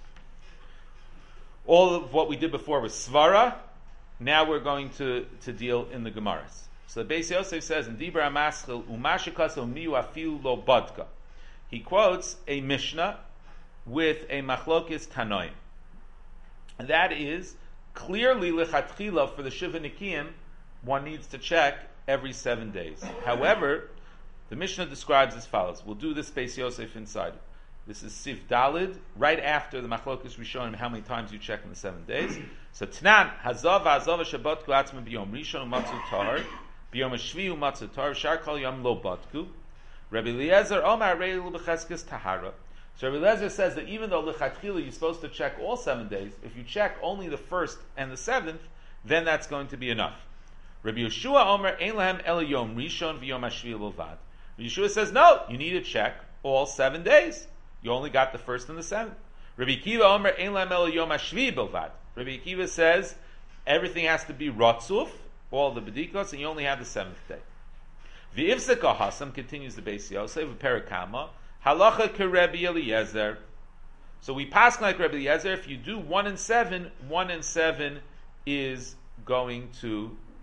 All of what we did before was Svara. Now we're going to, to deal in the Gemaras. So the Beis Yosef says in Dibra Maschil Umashikaso Miu Afilu Lo Badka. He quotes a Mishnah with a Machlokis Tanoim, and that is clearly lechatchila for the Shiva Nikiyim, one needs to check every seven days. However, the Mishnah describes as follows. We'll do this Beis Yosef inside. This is Sif Dalid, right after the Machlokes Rishonim, how many times you check in the seven days. So Tnan, Hazav Hazav Shabbat Klatzma B'Yom Rishon Umatzu Tar, B'Yom Shvi Umatzu Tar, Shar Kol Yom Lo Batku, Rabbi Eliezer Omar Reilu B'Cheskes Tahara. So Rabbi Eliezer says that even though lechatchila you're supposed to check all seven days, if you check only the first and the seventh, then that's going to be enough. Rabbi Yeshua Omer Ein Lahem El Yom Rishon V'Yom Hashvi Lovad. Rabbi Yeshua says no, you need to check all seven days. You only got the first and the seventh. Rabbi Akiva Omer Ein Lahem El Yom Hashvi Lovad. Rabbi Akiva says everything has to be rotzuf, all the bedikos, and you only have the seventh day. V'Ivzeka Hasam continues the Beis Yosef Perakama. Halacha keRebbi Eliezer. So we pass like Rebbe Eliezer. If you do one and seven, one and seven is going to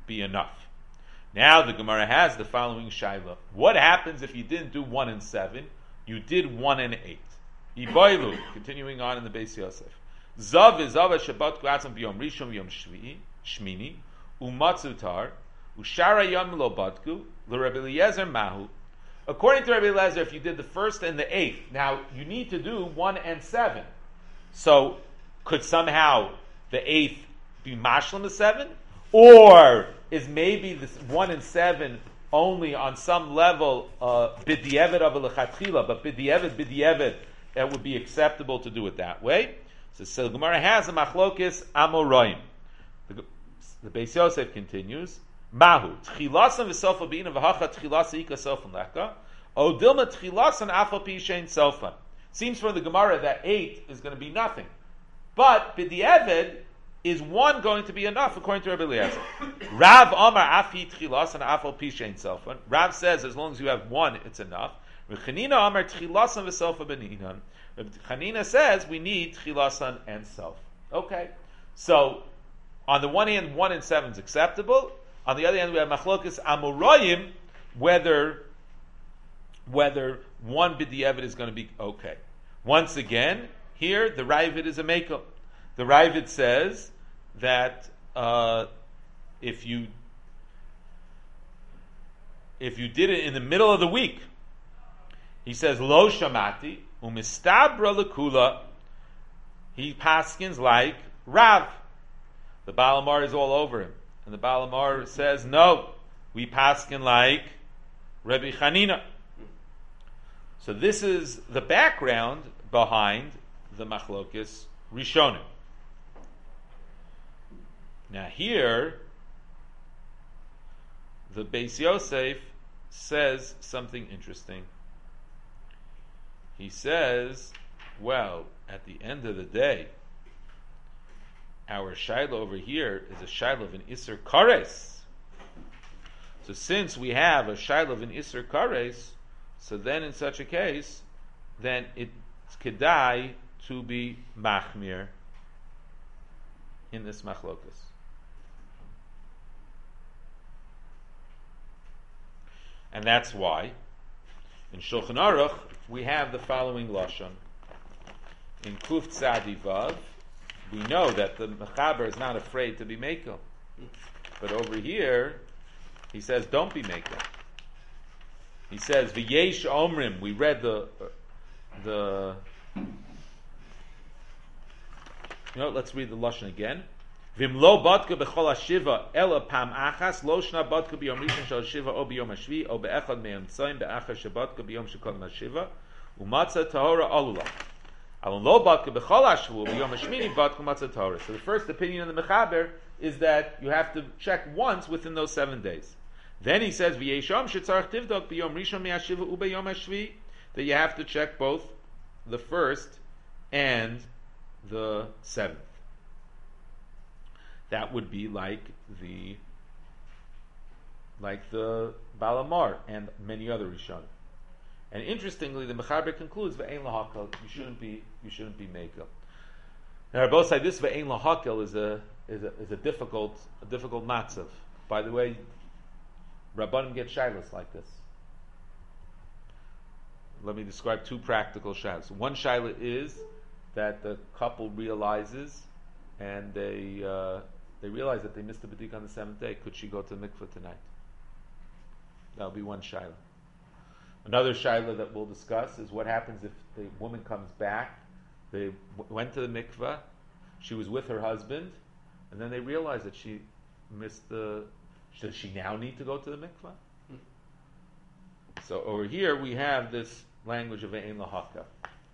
be enough. Now the Gemara has the following shaila. What happens if you didn't do one and seven? You did one and eight. Iboilu, continuing on in the Beis Yosef. Zav is Zav Shabbat Kuatzam B'Yom Rishon B'Yom Shvi'i Shmini Umatzutar Ushara Yom Lo Badku LeRabbi Eliezer Mahu. According to Rabbi Eliezer, if you did the first and the eighth, now you need to do one and seven. So could somehow the eighth be mashlim of seven, or is maybe this one and seven only on some level b'di'evet of a lechatchila, but b'di'evet b'di'evet it would be acceptable to do it that way. So, so the Gemara has a machlokis amoraim. The, the Beis Yosef continues. Mahu tchilasan v'sofa b'ina v'hacha tchilasa ika sofan leka o dilma tchilasan afal pi shein sofan. Seems from the Gemara that eight is going to be nothing, but b'di'evet is one going to be enough according to Rabbi Eliezer? Rav Amar afi tchilasan afal pi shein sofan. Rav says as long as you have one, it's enough. Chanina Amar tchilasan v'sofa b'ninan. Chanina says we need tchilasan and sof. Okay, so on the one hand, one and seven is acceptable. On the other hand, we have machlokas amoraim whether whether one b'di'evet is going to be okay. Once again, here the Ravid is a makel. The Ravid says that uh, if you if you did it in the middle of the week, he says lo shamati umistabra lekula. He paskins like Rav. The Balamar is all over him, and the Balamar says no. We paskin like Rabbi Chanina. So this is the background behind the machlokis rishonim. Now here, the Beis Yosef says something interesting. He says, well, at the end of the day, our shaila over here is a shaila of an Isser Kares. So since we have a shaila of an Isser Kares, so then in such a case, then it's kedai to be machmir in this machlokas. And that's why in Shulchan Aruch we have the following lashon. In Kuf Tzadi Vav, we know that the Mechaber is not afraid to be Mekel. But over here, he says, don't be Mekel. He says, V'yesh Omrim, we read the, uh, the, you know, let's read the lashon again. Vim lo badka b'chol hashiva ela pam achas lo shna badka b'yom rishon shel shiva o b'yom hashvi o be'echad me'em tzayim be'achas shebadka b'yom shekol hashiva u'matzah tahora alula alon lo badka b'chol hashvu b'yom hashmini badka matzah tahora. So the first opinion of the Mechaber is that you have to check once within those seven days. Then he says v'yesham shetzarach tivdok b'yom rishon me'hashiva u b'yom hashvi, that you have to check both the first and the seventh. That would be like the like the Balamar and many other Rishonim. And interestingly, the Mechaber concludes ve'ein lahakel. You shouldn't be you shouldn't be mekel. Now, both say this ve'ein lahakel is a is a is a difficult a difficult matzav. By the way, Rabbanim get shilas like this. Let me describe two practical shilas. One shilah is that the couple realizes and they uh, they realize that they missed the b'dik on the seventh day. Could she go to the mikveh tonight? That will be one shaila. Another shaila that we'll discuss is what happens if the woman comes back. They w- went to the mikveh, she was with her husband, and then they realize that she missed the. Does she now need to go to the mikveh? Hmm. So over here we have this language of ve'ein lahaka.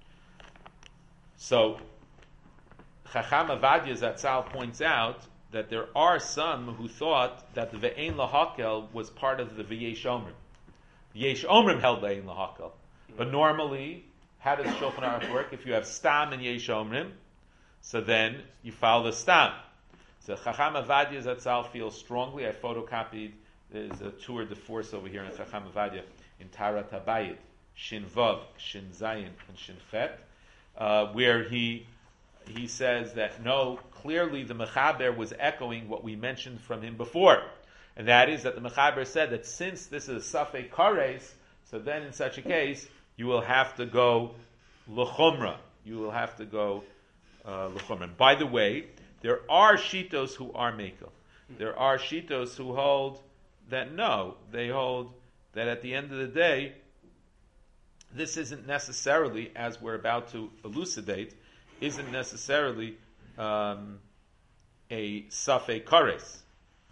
So Chacham Avadia Zatzal points out that there are some who thought that the Ve'ein Lahakel was part of the V'yesh Omrim. V'yesh Omrim held Ve'ein Lahakel. But normally, how does Shulchan Aruch work? If you have Stam and Yesh Omrim, so then you follow the Stam. So Chacham Avadia Zatzal feels strongly. I photocopied, there's a tour de force over here in Chacham Avadia, in Tarat Habayit, Shin Vav, Shin Zayin, and Shin Fet, uh, where he He says that no, clearly the Mechaber was echoing what we mentioned from him before. And that is that the Mechaber said that since this is a Safek Kares, so then in such a case, you will have to go L'chumra. You will have to go uh, L'chumra. By the way, there are Shitos who are Mekel. There are Shitos who hold that no, they hold that at the end of the day, this isn't necessarily, as we're about to elucidate, isn't necessarily um, a Safek Kares.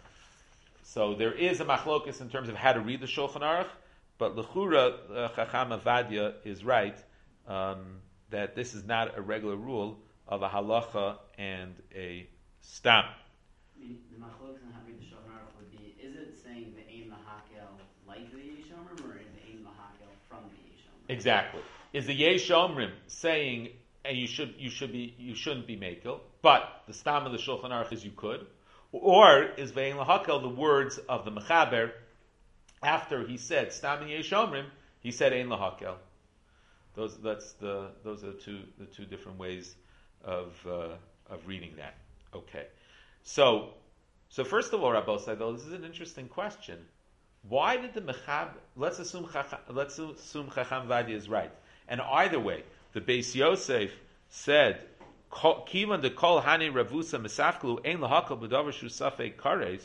So there is a machlokus in terms of how to read the Shulchan Aruch, but L'chura, uh, Chacham Avadia is right, um, that this is not a regular rule of a halacha and a stam. I mean, the machlokus on how to read the Shulchan Aruch would be, is it saying the Ein Lahakel like the Yesh Omrim, or is the Ein Lahakel from the Yesh Omrim? Exactly. Is the Yesh Omrim saying, and you should you should be you shouldn't be mekel, but the stam of the Shulchan Aruch is you could, or is Ve'ein Lahakel the words of the Mechaber after he said stam and Yesh Omrim, he said Ein Lahakel. Those that's the those are the two the two different ways of uh, of reading that. Okay, so so first of all, Rabbi said, though, this is an interesting question. Why did the Mechaber? Let's assume Chacham, let's assume Chacham Vadia is right, and either way, the Beis Yosef said, "Kivan de kol hani ravusa misafkelu ein lahakel b'davar shu safek kares."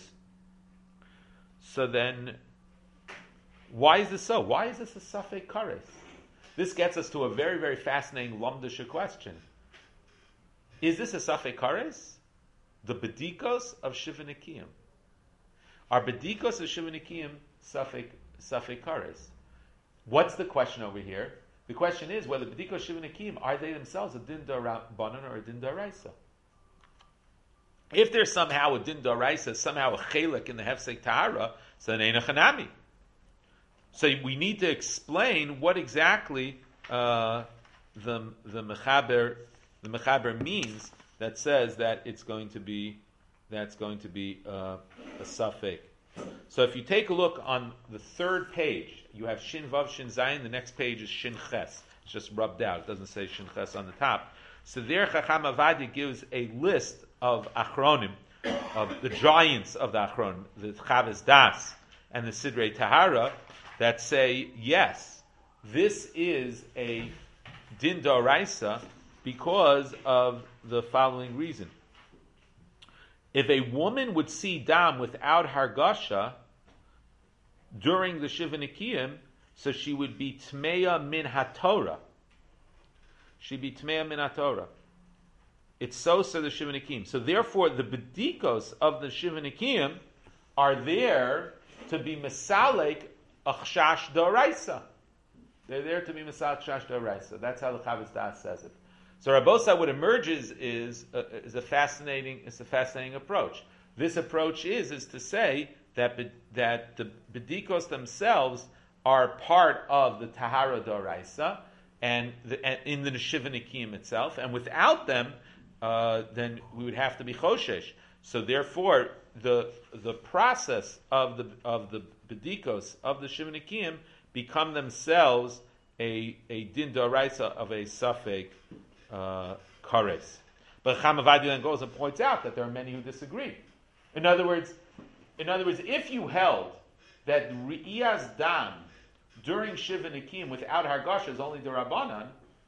So then, why is this so? Why is this a safek kares? This gets us to a very, very fascinating Lamdisha question. Is this a Safek Kares? The Bedikos of Shivanikim. Are Bedikos of Shivanikim Safek, Safek Kares? What's the question over here? The question is whether Bedikos Shivanikim, are they themselves a Din Darabanan or a Din Daraisa? If there's somehow a Din Daraisa, somehow a Chelek in the Hefsek Tahara, so then Ein Chanami. So we need to explain what exactly uh, the the mechaber the mechaber means that says that it's going to be that's going to be uh, a safek. So if you take a look on the third page, you have Shin Vav Shin Zayin. The next page is Shin Ches. It's just rubbed out. It doesn't say Shin Ches on the top. So there, Chacham Avadia gives a list of achronim, of the giants of the achronim, the Chavis Das and the Sidrei Tahara, that say, yes, this is a din d'oraisa because of the following reason. If a woman would see dam without hargasha during the Shiva Nikiyim, so she would be tmeya min haTorah. She'd be tmeya min haTorah. It's so so the Shiva Nikiyim. So therefore, the bedikos of the Shiva Nikiyim are there to be mesalek a chashash d'oraisa. They're there to be misal chashash d'oraisa. That's how the Chavis Das says it. So Rabbosa, what emerges is a, is a fascinating is a fascinating approach. This approach is is to say that be, that the bedikos themselves are part of the tahara d'oraisa and, the, and in the Neshiva Nikim itself, and without them, uh, then we would have to be choshesh. So therefore, the the process of the of the bedikos of the Shivanikim become themselves a a din d'oraisa of a safek uh, kares. But Chacham Avadia then goes and points out that there are many who disagree. In other words, in other words, if you held that Re'iyas dam during Shivanikim without hargasha is only the Rabbanan,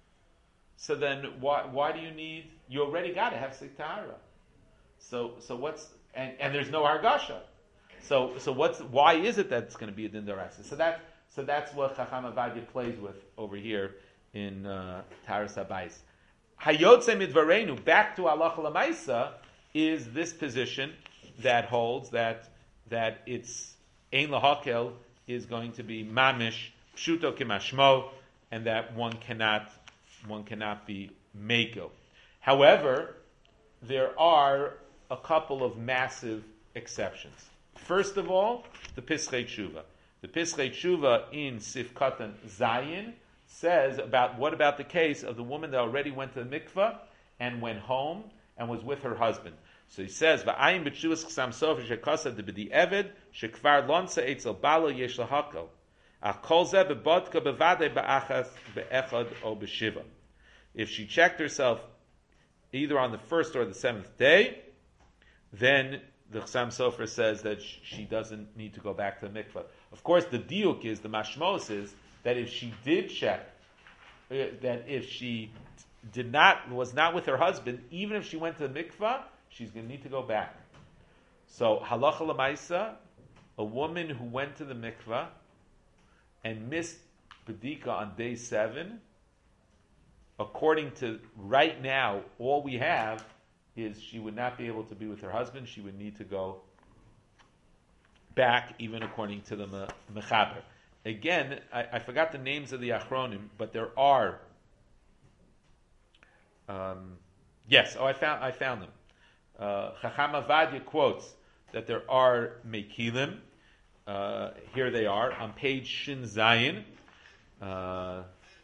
so then why why do you need? You already got to have Hefsek Tahara. So so what's and, and there's no hargasha. So so what's why is it that it's going to be a din d'oraisa? So that so that's what Chacham Avadia plays with over here in uh, Taharas Habayis. Hayotze midvarenu, back to halacha l'maisa, is this position that holds that that it's ein lahakel is going to be mamish pshuto kimashmo, and that one cannot one cannot be mekel. However, there are a couple of massive exceptions. First of all, the Pischei Tshuva. The Pischei Tshuva in Sif Katan Zayin says about what about the case of the woman that already went to the mikvah and went home and was with her husband. So he says, "Va'ayim b'tshuvas chasam sof shekasa debedi eved shekvar lonsa etzel balo yesh lahakel akol zeh bebodka bevadei ba'achas be'echad o b'shiva." If she checked herself either on the first or the seventh day, then the Chassam Sofer says that sh- she doesn't need to go back to the mikvah. Of course, the diuk is, the mashmos is, that if she did check, uh, that if she did not, was not with her husband, even if she went to the mikvah, she's going to need to go back. So, halacha l'maisa, a woman who went to the mikvah and missed bedika on day seven, according to right now, all we have is she would not be able to be with her husband. She would need to go back, even according to the me- mechaber. Again, I, I forgot the names of the achronim, but there are. Um, yes, oh, I found I found them. Uh, Chacham Avadia quotes that there are mekilim. Uh, here they are on page Shin Zayin. Uh,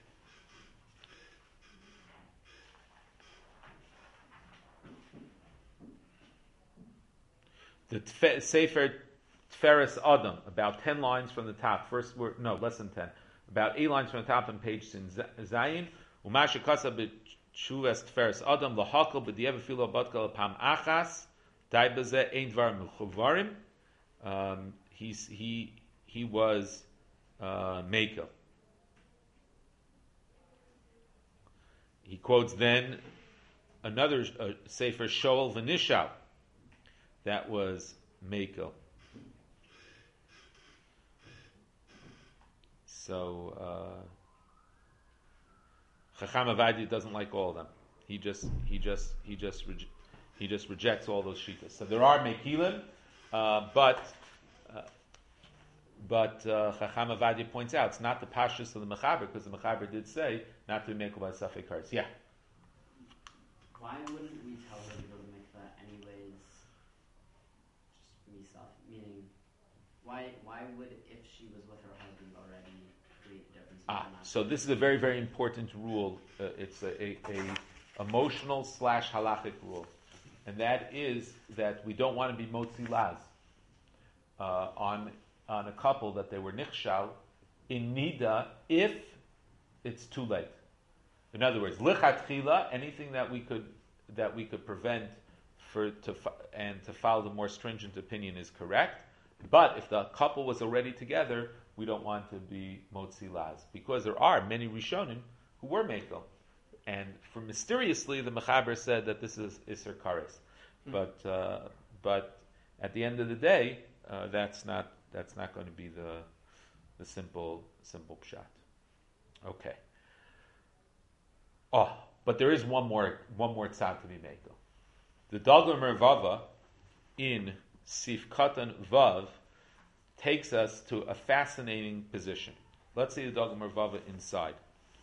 the tfe, Sefer Tferes Adam, about ten lines from the top. First word, no, less than ten. About eight lines from the top on page Shin Zayin. Umasha Kasa b'Tshuvas Tferes Adam lahakol b'di'ev filo batkal pam achas dai b'zeh ein dvar mechuvarim. Um, he's he he was uh, Mekel. He quotes then another uh, Sefer Shoel V'Nishal that was Mekel. So uh, Chacham Avadia doesn't like all of them. He just he just he just reje- he just rejects all those shitas. So there are Mekilim, uh, but. Uh, But uh, Chacham Avadia points out it's not the pashtus of the mechaber, because the mechaber did say not to be mekel by safek haris. Yeah. Why wouldn't we tell her to go to mikveh anyways? Just misaf, meaning, why why would, if she was with her husband already, create a difference? Ah, so this is a very very important rule. Uh, it's a, a, a emotional slash halachic rule, and that is that we don't want to be motzi laz uh, on. on a couple that they were nichshal in nida if it's too late. In other words, lichatchila, anything that we could that we could prevent for to and to follow the more stringent opinion is correct. But if the couple was already together, we don't want to be motzi laz, because there are many rishonim who were mekel, and for mysteriously the mechaber said that this is iser kares, mm. but uh, but at the end of the day, uh, that's not. That's not going to be the the simple simple pshat. Okay. Oh, but there is one more one more tzad to be made though. The Dagla Mervava in Sif Katan Vav takes us to a fascinating position. Let's see the Dagla Mervava inside.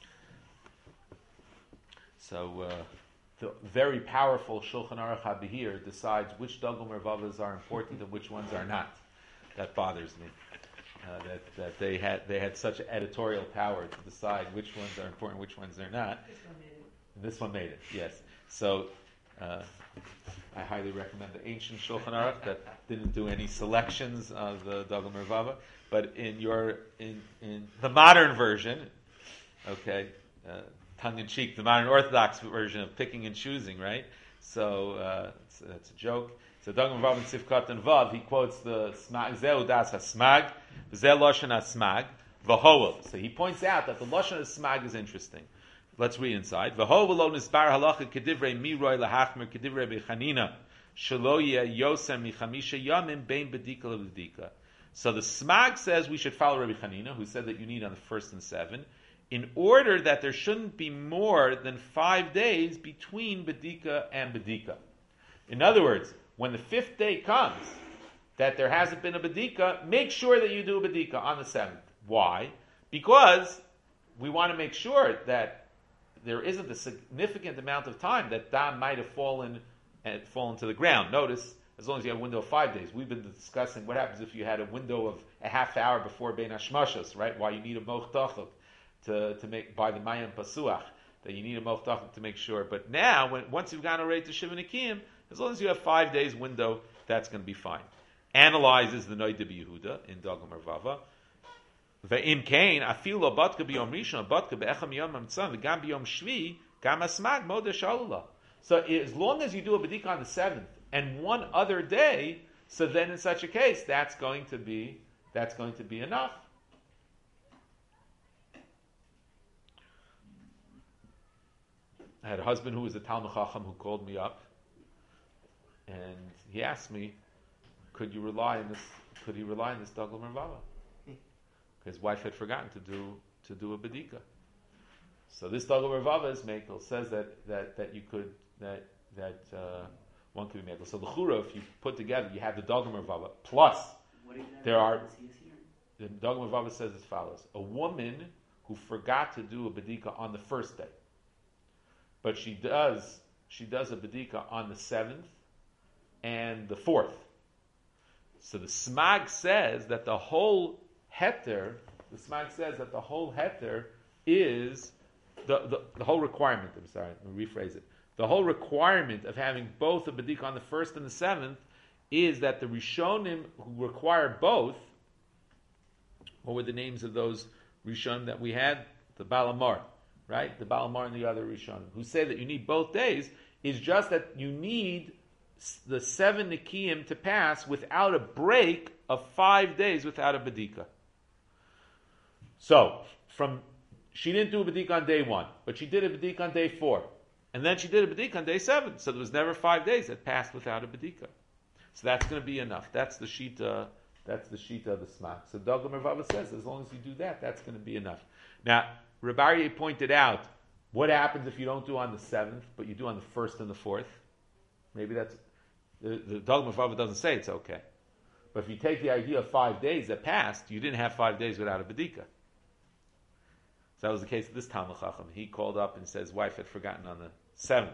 So uh, the very powerful Shulchan Aruch HaBehir decides which Dagla Mervavas are important and which ones are not. That bothers me. Uh, that that they had they had such editorial power to decide which ones are important, which ones are not. This one made it. This one made it. Yes. So uh, I highly recommend the ancient Shulchan Aruch that didn't do any selections of the Dagla Mervava, but in your in in the modern version, okay, uh, tongue in cheek, the modern Orthodox version of picking and choosing, right? So uh, it's, it's a joke. So Dagla Mervava in Sifkat and Vav, he quotes the Smag, Zeu das ha-smag, Zeh loshen ha-smag, v'hoel. So he points out that the loshen ha-smag is interesting. Let's read inside. V'hoel lo nisbar halacha kedivrei miroi lahachmer kedivrei bechanina, shelo yeh yosem michamisha yamim bein bedika levdika. So the smag says we should follow Rabbi Chanina, who said that you need on the first and seven, in order that there shouldn't be more than five days between bedika and bedika. In other words, when the fifth day comes, that there hasn't been a bedika, make sure that you do a bedika on the seventh. Why? Because we want to make sure that there isn't a significant amount of time that dam might have fallen and fallen to the ground. Notice, as long as you have a window of five days, we've been discussing what happens if you had a window of a half hour before Bein Hashmashas, right? Why you need a moch tachuk to to make by the Mayim Pasuach, that you need a moch tachuk to make sure. But now, when once you've gone already to Shiva Nikim, as long as you have five days window, that's going to be fine. Analyzes the Noida B'Yehuda in Dagla Mervava. Ve'im kain afil lo batka b'yom rishon batka be'echam yom hamtzan v'gam b'yom shvi gam asmag modesh alula. So as long as you do a bedika on the seventh and one other day, so then in such a case, that's going to be that's going to be enough. I had a husband who was a Talmud Chacham who called me up, and he asked me, "Could you rely on this? Could he rely on this Dagul Mervava?" His wife had forgotten to do to do a bedika. So this Dagul Mervava is Mekel, says that that that you could that that uh, one could be Mekel. So the Chura, if you put together, you have the Dagul Mervava plus there are the Dagul Mervava says as follows: a woman who forgot to do a bedika on the first day, but she does she does a bedika on the seventh and the fourth. So the Smag says that the whole heter, the Smag says that the whole heter is the, the, the whole requirement. I'm sorry, let me rephrase it. The whole requirement of having both a bedika on the first and the seventh is that the Rishonim who require both. What were the names of those Rishonim that we had? The Balamar, right? The Balamar and the other Rishonim who say that you need both days is just that you need the seven Nikiyim to pass without a break of five days without a bedika. So, from she didn't do a bedika on day one, but she did a bedika on day four, and then she did a bedika on day seven. So there was never five days that passed without a bedika. So that's going to be enough. That's the shita. That's the shita of the smak. So Dagul Mervava says as long as you do that, that's going to be enough. Now, Reb Aryeh pointed out what happens if you don't do on the seventh, but you do on the first and the fourth. Maybe that's the, the Dagul Mervava doesn't say it's okay. But if you take the idea of five days that passed, you didn't have five days without a bedika. So that was the case of this Talmud Chacham. He called up and said his wife had forgotten on the seventh.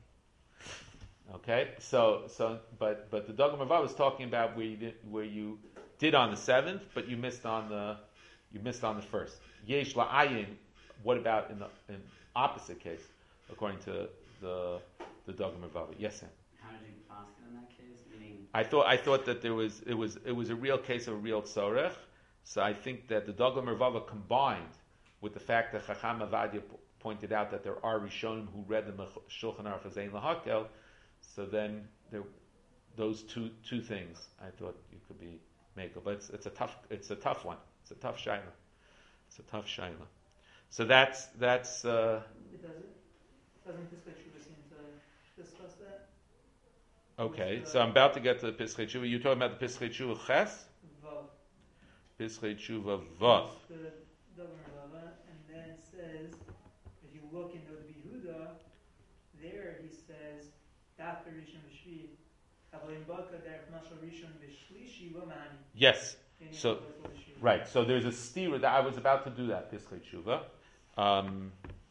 Okay, so so but but the Dagul Mervava was talking about where you did where you did on the seventh, but you missed on the you missed on the first. Yesh la'ayin. What about in the in opposite case, according to the the Dagul Mervava? Yes, Sam. How did you ask it in that case? Meaning, I thought I thought that there was it was it was a real case of a real tzorech. So I think that the Dagul Mervava combined with the fact that Chacham Avadia p- pointed out that there are Rishonim who read the Shulchan Aruch as Ein Lahakel, so then there, those two two things I thought you could be makel, but it's, it's a tough it's a tough one. It's a tough shaila. It's a tough shaila. So that's that's. Uh, it doesn't doesn't Pischei Teshuva seem to discuss that? Okay, the, so I'm about to get to the Pischei Teshuva. You're talking about the Pischei Teshuva Ches? Vav. Pischei Teshuva Vav. The Dagul Mervava, and then it says, if you look in the Yehuda, there he says, Daf Rishon V'Shvi, Avolim Baka Derech Mashal Rishon V'Shlishi Lo Mani. Yes. So, right. So there's a stira that I was about to do that Pischei Teshuva. Um,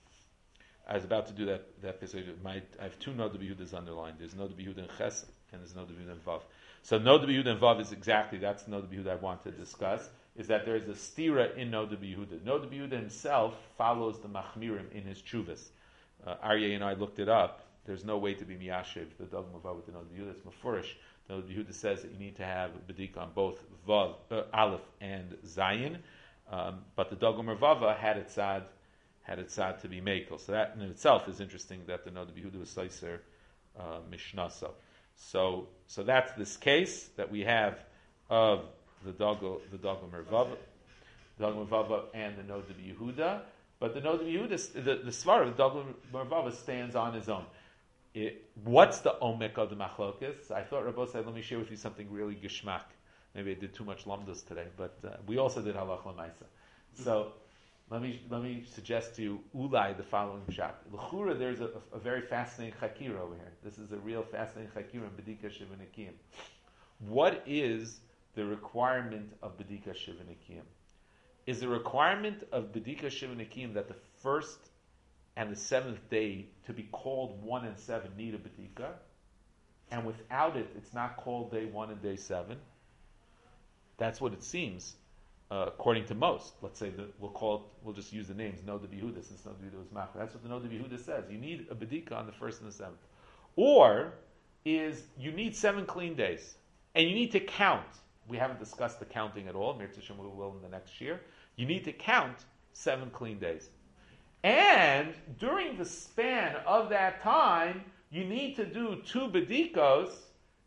I was about to do that that Pischei Teshuva. My I have two Noda B'Yehudas underlined. There's Noda B'Yehuda in Ches and there's Noda B'Yehuda in Vav. So Noda B'Yehuda in Vav is exactly that's Noda B'Yehuda I want to discuss. Is that there is a stira in Noda B'Yehuda. Noda B'Yehuda himself follows the Machmirim in his Chuvas. Uh, Aryeh and I looked it up. There's no way to be miyashiv the Dagul Mervava with the Noda B'Yehuda. It's mafurish. Noda B'Yehuda says that you need to have a bedika on both Vav, uh, Aleph and Zayin, um, but the Dagul Mervava had its sad, had its sad to be mekel. So that in itself is interesting that the Noda B'Yehuda was Seiser uh, Mishnasa. So so that's this case that we have of the Dagul the Dagul Mervava, the Dagul Mervava and the Noda B'Yehuda. But the Noda B'Yehuda, the the Svar of the Dagul Mervava stands on his own. It, what's the omek of the machlokas? I thought Rabbi said, let me share with you something really geshmak. Maybe I did too much lamdas today, but uh, we also did halach l'maisa. So let me let me suggest to you ulai the following shot. L'chura, there's a, a very fascinating chakira over here. This is a real fascinating chakira in Bedika Shivanikim. What is the requirement of Bedika Shivanikim? Is the requirement of Bedika Shivanikim that the first and the seventh day to be called one and seven need a bedika, and without it, it's not called day one and day seven? That's what it seems, uh, according to most. Let's say that we'll call it, we'll just use the names Noda B'Yehuda since Noda B'Yehuda was machmer. That's what the Noda B'Yehuda says. You need a bedika on the first and the seventh, or is you need seven clean days, and you need to count. We haven't discussed the counting at all. Mir Tisha we will in the next year. You need to count seven clean days. And during the span of that time, you need to do two bedikos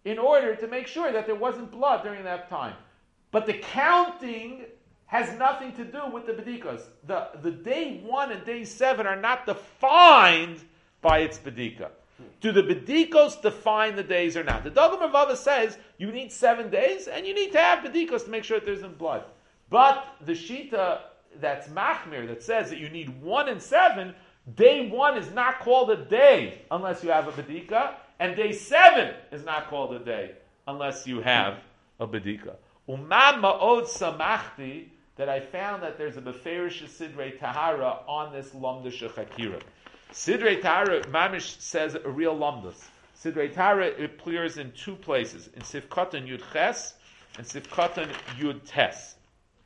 in order to make sure that there wasn't blood during that time. But the counting has nothing to do with the bedikas. The, the day one and day seven are not defined by its bedika. Do the bedikos define the days or not? The Dogma Mervava says you need seven days and you need to have bedikos to make sure that there isn't blood. But the Shita that's Machmir, that says that you need one and seven, day one is not called a day unless you have a bedika, and day seven is not called a day unless you have a bedika. Umam ma'od samachti, that I found that there's a Beferish Sidrei Tahara on this Lomdus Shechakira. Sidrei Tahara, Mamish says a real Lomdus. Sidrei Tahara, it appears in two places, in Sifkatan Yud Ches and Sifkatan Yud Tes.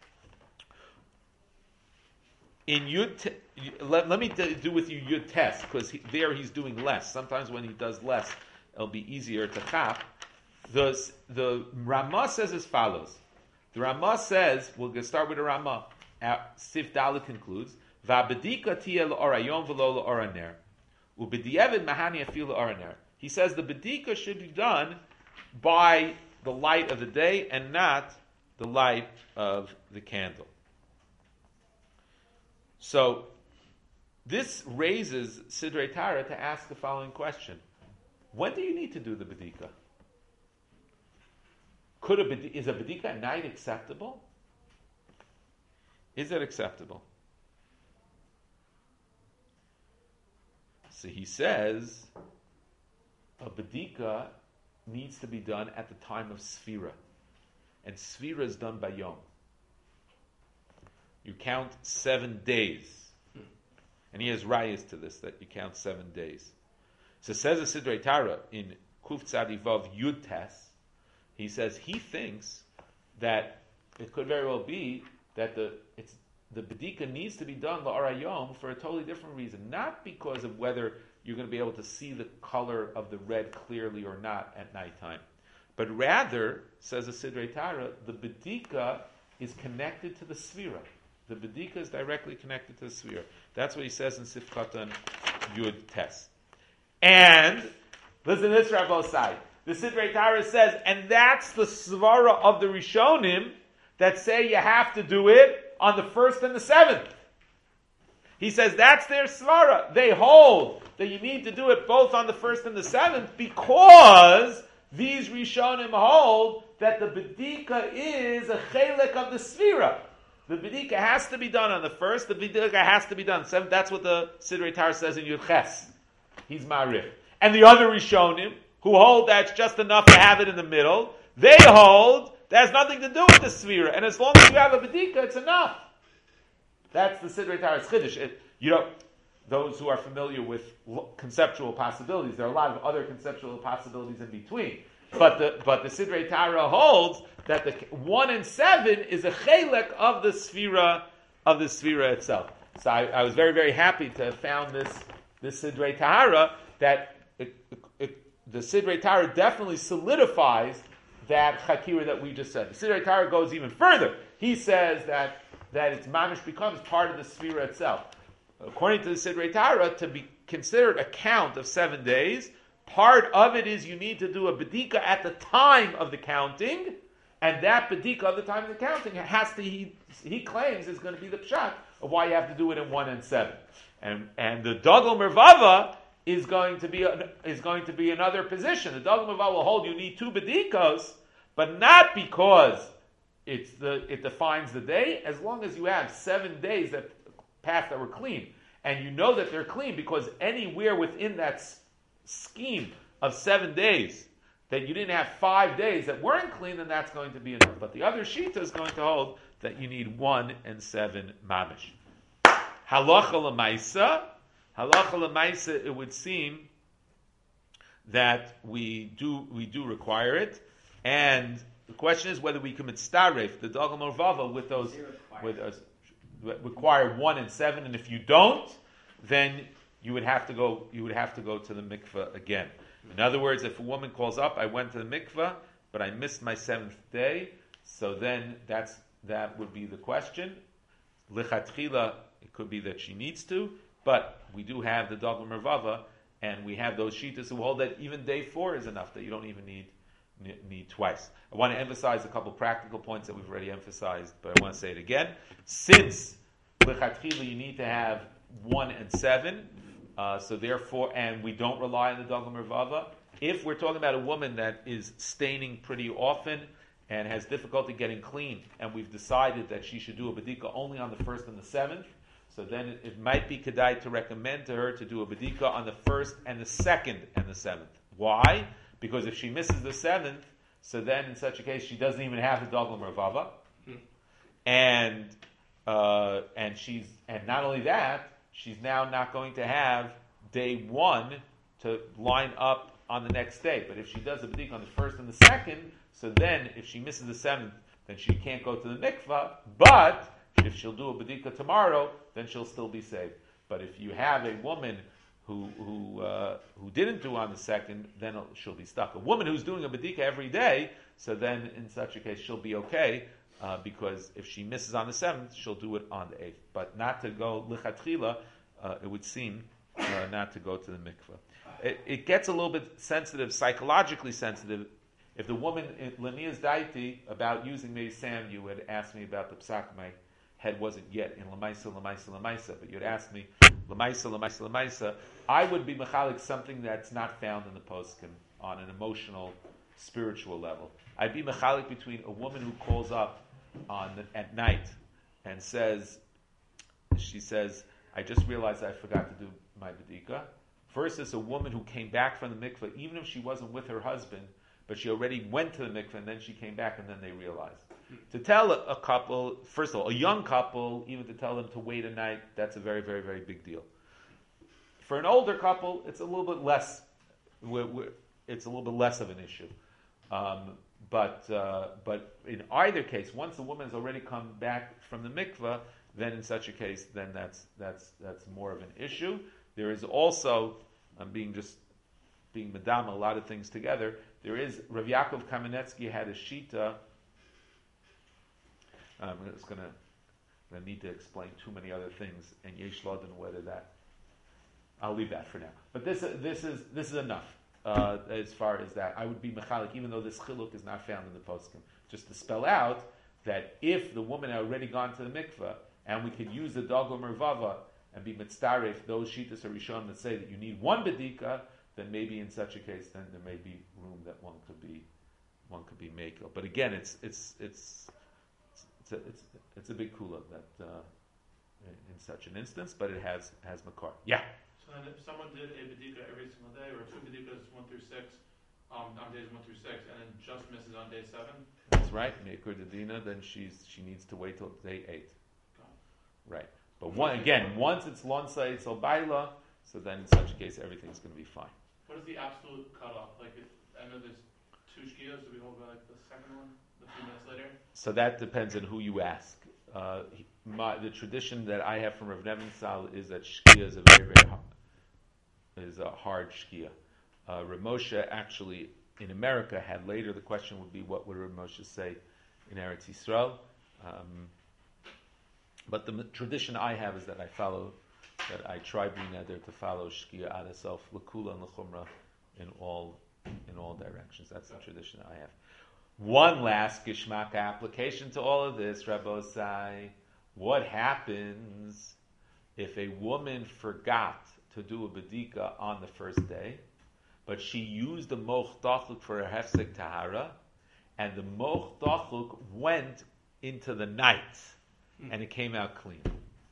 In Yud Tes, let, let me do with you Yud Tes, because he, there he's doing less. Sometimes when he does less, it'll be easier to chap. The, the Ramah says as follows. The Ramah says, we'll start with the Ramah. Sif Dalet concludes, V'abedika tia l'orayom v'lo l'oraner. U'b'di'evid mahani afil l'oraner. He says the bedika should be done by the light of the day and not the light of the candle. So, this raises Sidrei Tara to ask the following question. When do you need to do the bedika? Could a bedika, is a bedika at night acceptable? Is it acceptable? So he says a bedika needs to be done at the time of Sfira. And Sfira is done by Yom. You count seven days. And he has rayas to this, that you count seven days. So says the Sidrei Tara in Kuf Tzadivav Yud Tes, he says he thinks that it could very well be that the it's the bedika needs to be done la'arayom for a totally different reason, not because of whether you're going to be able to see the color of the red clearly or not at nighttime, but rather, says the Sidrei Tara, the bedika is connected to the sfira. The bedika is directly connected to the sfira. That's what he says in Sifkatan Yud Tes. And listen to this, Rabbi Osai. The Sidrei Tara says, and that's the svara of the Rishonim that say you have to do it on the first and the seventh. He says that's their svara. They hold that you need to do it both on the first and the seventh because these Rishonim hold that the bedika is a chelek of the sfira. The bedika has to be done on the first. The bedika has to be done on the seventh. That's what the Sidrei Tara says in Yud Ches. He's ma'arif. And the other Rishonim, who hold that's just enough to have it in the middle, they hold that has nothing to do with the sfira. And as long as you have a bedika, it's enough. That's the Sidrei Tara's chiddush. It, you know, those who are familiar with conceptual possibilities, there are a lot of other conceptual possibilities in between. But the but the Sidrei Tara holds that the one and seven is a chelek of the sfira of the sfira itself. So I, I was very very happy to have found this this Sidrei Tara that it, it, it, the Sidrei Tara definitely solidifies that chakira that we just said. The Sidrei Tara goes even further. He says that that it's mamish becomes part of the sfira itself. According to the Sidrei Tara, to be considered a count of seven days, part of it is you need to do a bedika at the time of the counting, and that bedika of the time of the counting has to, he, he claims, is going to be the pshat of why you have to do it in one and seven. And and the Dogel Mervava is going to be a, is going to be another position. The Dogel Mervava will hold you need two bedikos, but not because it's the it defines the day, as long as you have seven days that pass that were clean. And you know that they're clean because anywhere within that s- scheme of seven days that you didn't have five days that weren't clean, then that's going to be enough. But the other shita is going to hold that you need one and seven mamish. Halacha l'maisa, halacha l'maisa, it would seem that we do we do require it, and the question is whether we can mitzaref the Dogel Mervava with those with us. Require one and seven, and if you don't, then you would have to go. You would have to go to the mikveh again. In other words, if a woman calls up, I went to the mikveh, but I missed my seventh day, so then that's that would be the question. Lichatchila, it could be that she needs to, but we do have the Dogel Mervava, and we have those shitas who hold that even day four is enough, that you don't even need need twice. I want to emphasize a couple practical points that we've already emphasized, but I want to say it again. Since lechatchila you need to have one and seven, uh, so therefore, and we don't rely on the dagla mervava. If we're talking about a woman that is staining pretty often and has difficulty getting clean, and we've decided that she should do a bedika only on the first and the seventh, so then it, it might be kedai to recommend to her to do a bedika on the first and the second and the seventh. Why? Because if she misses the seventh, so then in such a case she doesn't even have the dagla mervava, hmm. and uh, and she's and not only that, she's now not going to have day one to line up on the next day. But if she does a bedika on the first and the second, so then if she misses the seventh, then she can't go to the mikvah. But if she'll do a bedika tomorrow, then she'll still be saved. But if you have a woman who who uh, who didn't do on the second, then she'll be stuck. A woman who's doing a bedika every day, so then in such a case she'll be okay, uh, because if she misses on the seventh, she'll do it on the eighth. But not to go lichatchila, uh, it would seem uh, not to go to the mikvah. It, it gets a little bit sensitive, psychologically sensitive. If the woman, Lania's daiti, about using maybe Sam, you had asked me about the psak, my head wasn't yet in Lamaisa, Lamaisa, Lamaisa, but you'd asked me, Lamaisa, Lamaisa, Lamaisa, I would be mechalik something that's not found in the poskim on an emotional, spiritual level. I'd be mechalik between a woman who calls up on the, at night and says, she says, I just realized I forgot to do my bedika, versus a woman who came back from the mikveh, even if she wasn't with her husband, but she already went to the mikveh and then she came back and then they realized. To tell a, a couple, first of all, a young couple, even to tell them to wait a night, that's a very, very, very big deal. For an older couple, it's a little bit less. We're, we're, it's a little bit less of an issue. Um, but uh, but in either case, once the woman has already come back from the mikveh, then in such a case, then that's that's that's more of an issue. There is also, I'm being just being madama, a lot of things together. There is, Rav Yaakov Kamenetsky had a shita. I'm just going to need to explain too many other things, and Yesh Lodin, whether that, I'll leave that for now. But this this is this is enough uh, as far as that. I would be mechalik, even though this chiluk is not found in the poskim, just to spell out that if the woman had already gone to the mikveh, and we could use the dagla mervava and be mitzdaref, those shitas are rishon that say that you need one bedika, then maybe in such a case, then there may be room that one could be one could be makel. But again, it's it's it's it's a, it's, it's a big kula that uh, in, in such an instance, but it has has makar. Yeah. So then, if someone did a bedika every single day, or two bedikas one through six, um, on days one through six, and then just misses on day seven. That's right. Maker Dedina, then she's she needs to wait till day eight. Right. But one, again, once it's lonsa, it's albaila, so then in such a case, everything's going to be fine. What is the absolute cutoff? Like, if, I know there's two shkias. Do we hold by like the second one, a few minutes later? So that depends on who you ask. Uh, my, the tradition that I have from Rav Nevinsal is that shkia is a very, very hard, is a hard shkia. Uh, Rav Moshe actually in America had later. The question would be, what would Rav Moshe say in Eretz Yisrael? Um, But the tradition I have is that I follow, that I try being there to follow shkia ad self lekula and lechumra in all in all directions. That's the tradition I have. One last gishmaka application to all of this, Rabbosai. What happens if a woman forgot to do a bedika on the first day, but she used the moch dachluk for a hefsek tahara, and the moch dachluk went into the night, and it came out clean.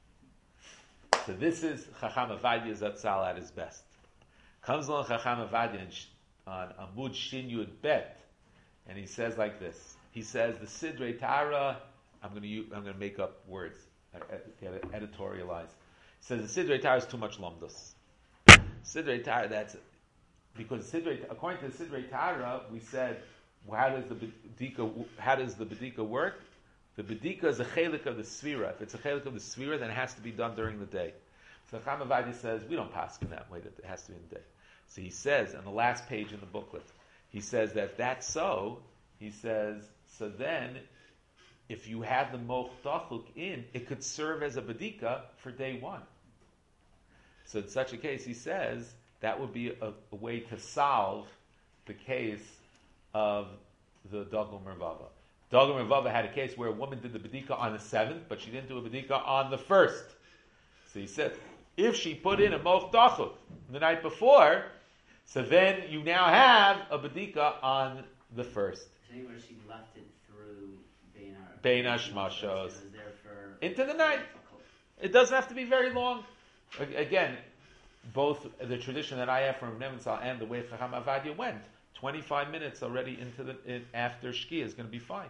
So this is Chacham Avadia Zatzal at his best. Comes along Chacham Avadia on Amud Shin Yud Bet, and he says like this. He says the Sidrei Tara. I'm going to I'm going to make up words, get it editorialized. He says the Sidrei Tara is too much lomdos. Sidrei Tara, that's because Sidrei, according to the Sidrei Tara, we said, well, how does the bedika how does the bedika work? The bedika is a chelik of the svira. If it's a chelik of the svira, then it has to be done during the day. So Chacham Avadia says, we don't pass in that way, that it has to be in the day. So he says, on the last page in the booklet, he says that if that's so, he says, so then, if you have the moch dachluk in, it could serve as a bedika for day one. So in such a case, he says, that would be a, a way to solve the case of the Dagul Mervava. Dagul Mervava had a case where a woman did the Bedika on the seventh, but she didn't do a Bedika on the first. So he said, if she put in a Moch Dachuk the night before, so then you now have a Bedika on the first. I think where she left it through Bein Bein Hashmashos. She was there for Into the night. It doesn't have to be very long. Again, both the tradition that I have from Nevinsal and the way Chacham Avadia went, twenty-five minutes already into the in, after Shkia is going to be fine.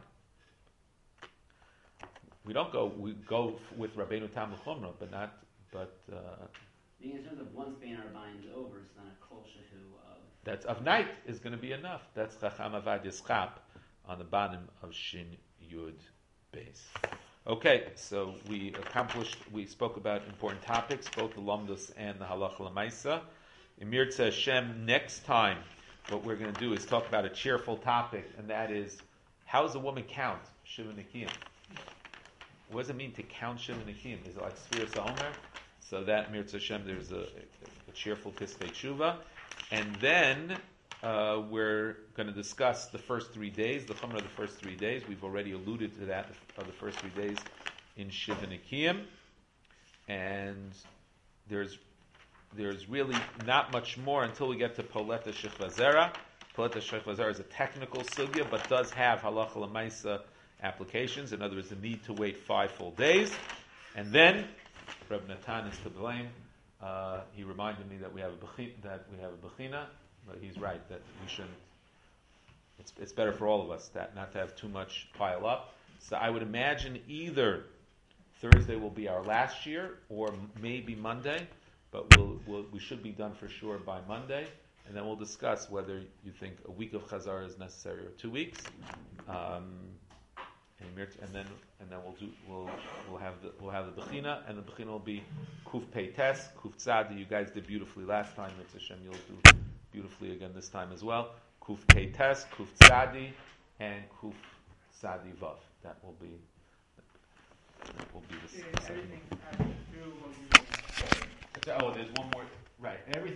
We don't go. We go with Rabbeinu Tam L'Chumra, but not. But uh, in terms of once Bein Arbaim is over, it's not a kol shehu of. That's of night is going to be enough. That's Chacham Avadia's chap on the bottom of Shin Yud Beis. Okay, so we accomplished. We spoke about important topics, both the Lamdus and the Halacha L'Maisa. Emir Tzeh Hashem. Next time, what we're going to do is talk about a cheerful topic, and that is how does a woman count Shiva Nikiyim? What does it mean to count Shiva Nikiyim? Is it like Sfiras HaOmer? So that Emir Tzeh Hashem, there's a, a cheerful Piskei Tshuva, and then uh, we're going to discuss the first three days, the Chumrah of the first three days. We've already alluded to that of the first three days in Shiva Nikiyim, and there's there's really not much more until we get to Poleta Shechva Zera. Poleta Shechva Zera is a technical sugya, but does have Halacha L'Maisa applications. In other words, the need to wait five full days, and then Reb Natan is to blame. Uh, he reminded me that we have a bechina, that we have a bechina, but he's right that we shouldn't. It's it's better for all of us that not to have too much pile up. So I would imagine either Thursday will be our last year, or maybe Monday, but we'll, we'll we should be done for sure by Monday, and then we'll discuss whether you think a week of Chazar is necessary or two weeks. Um, And then, and then we'll do, we'll, we'll have the, we'll have the bechina, and the bechina will be kuf pei tes, kuf tzadi. You guys did beautifully last time. Mitzvah Hashem, you'll do beautifully again this time as well. Kuf pei tes, kuf tzadi, and kuf tzadi vav. That will be, that will be the Yeah, second. everything I do what you Oh, there's one more. Right. Everything.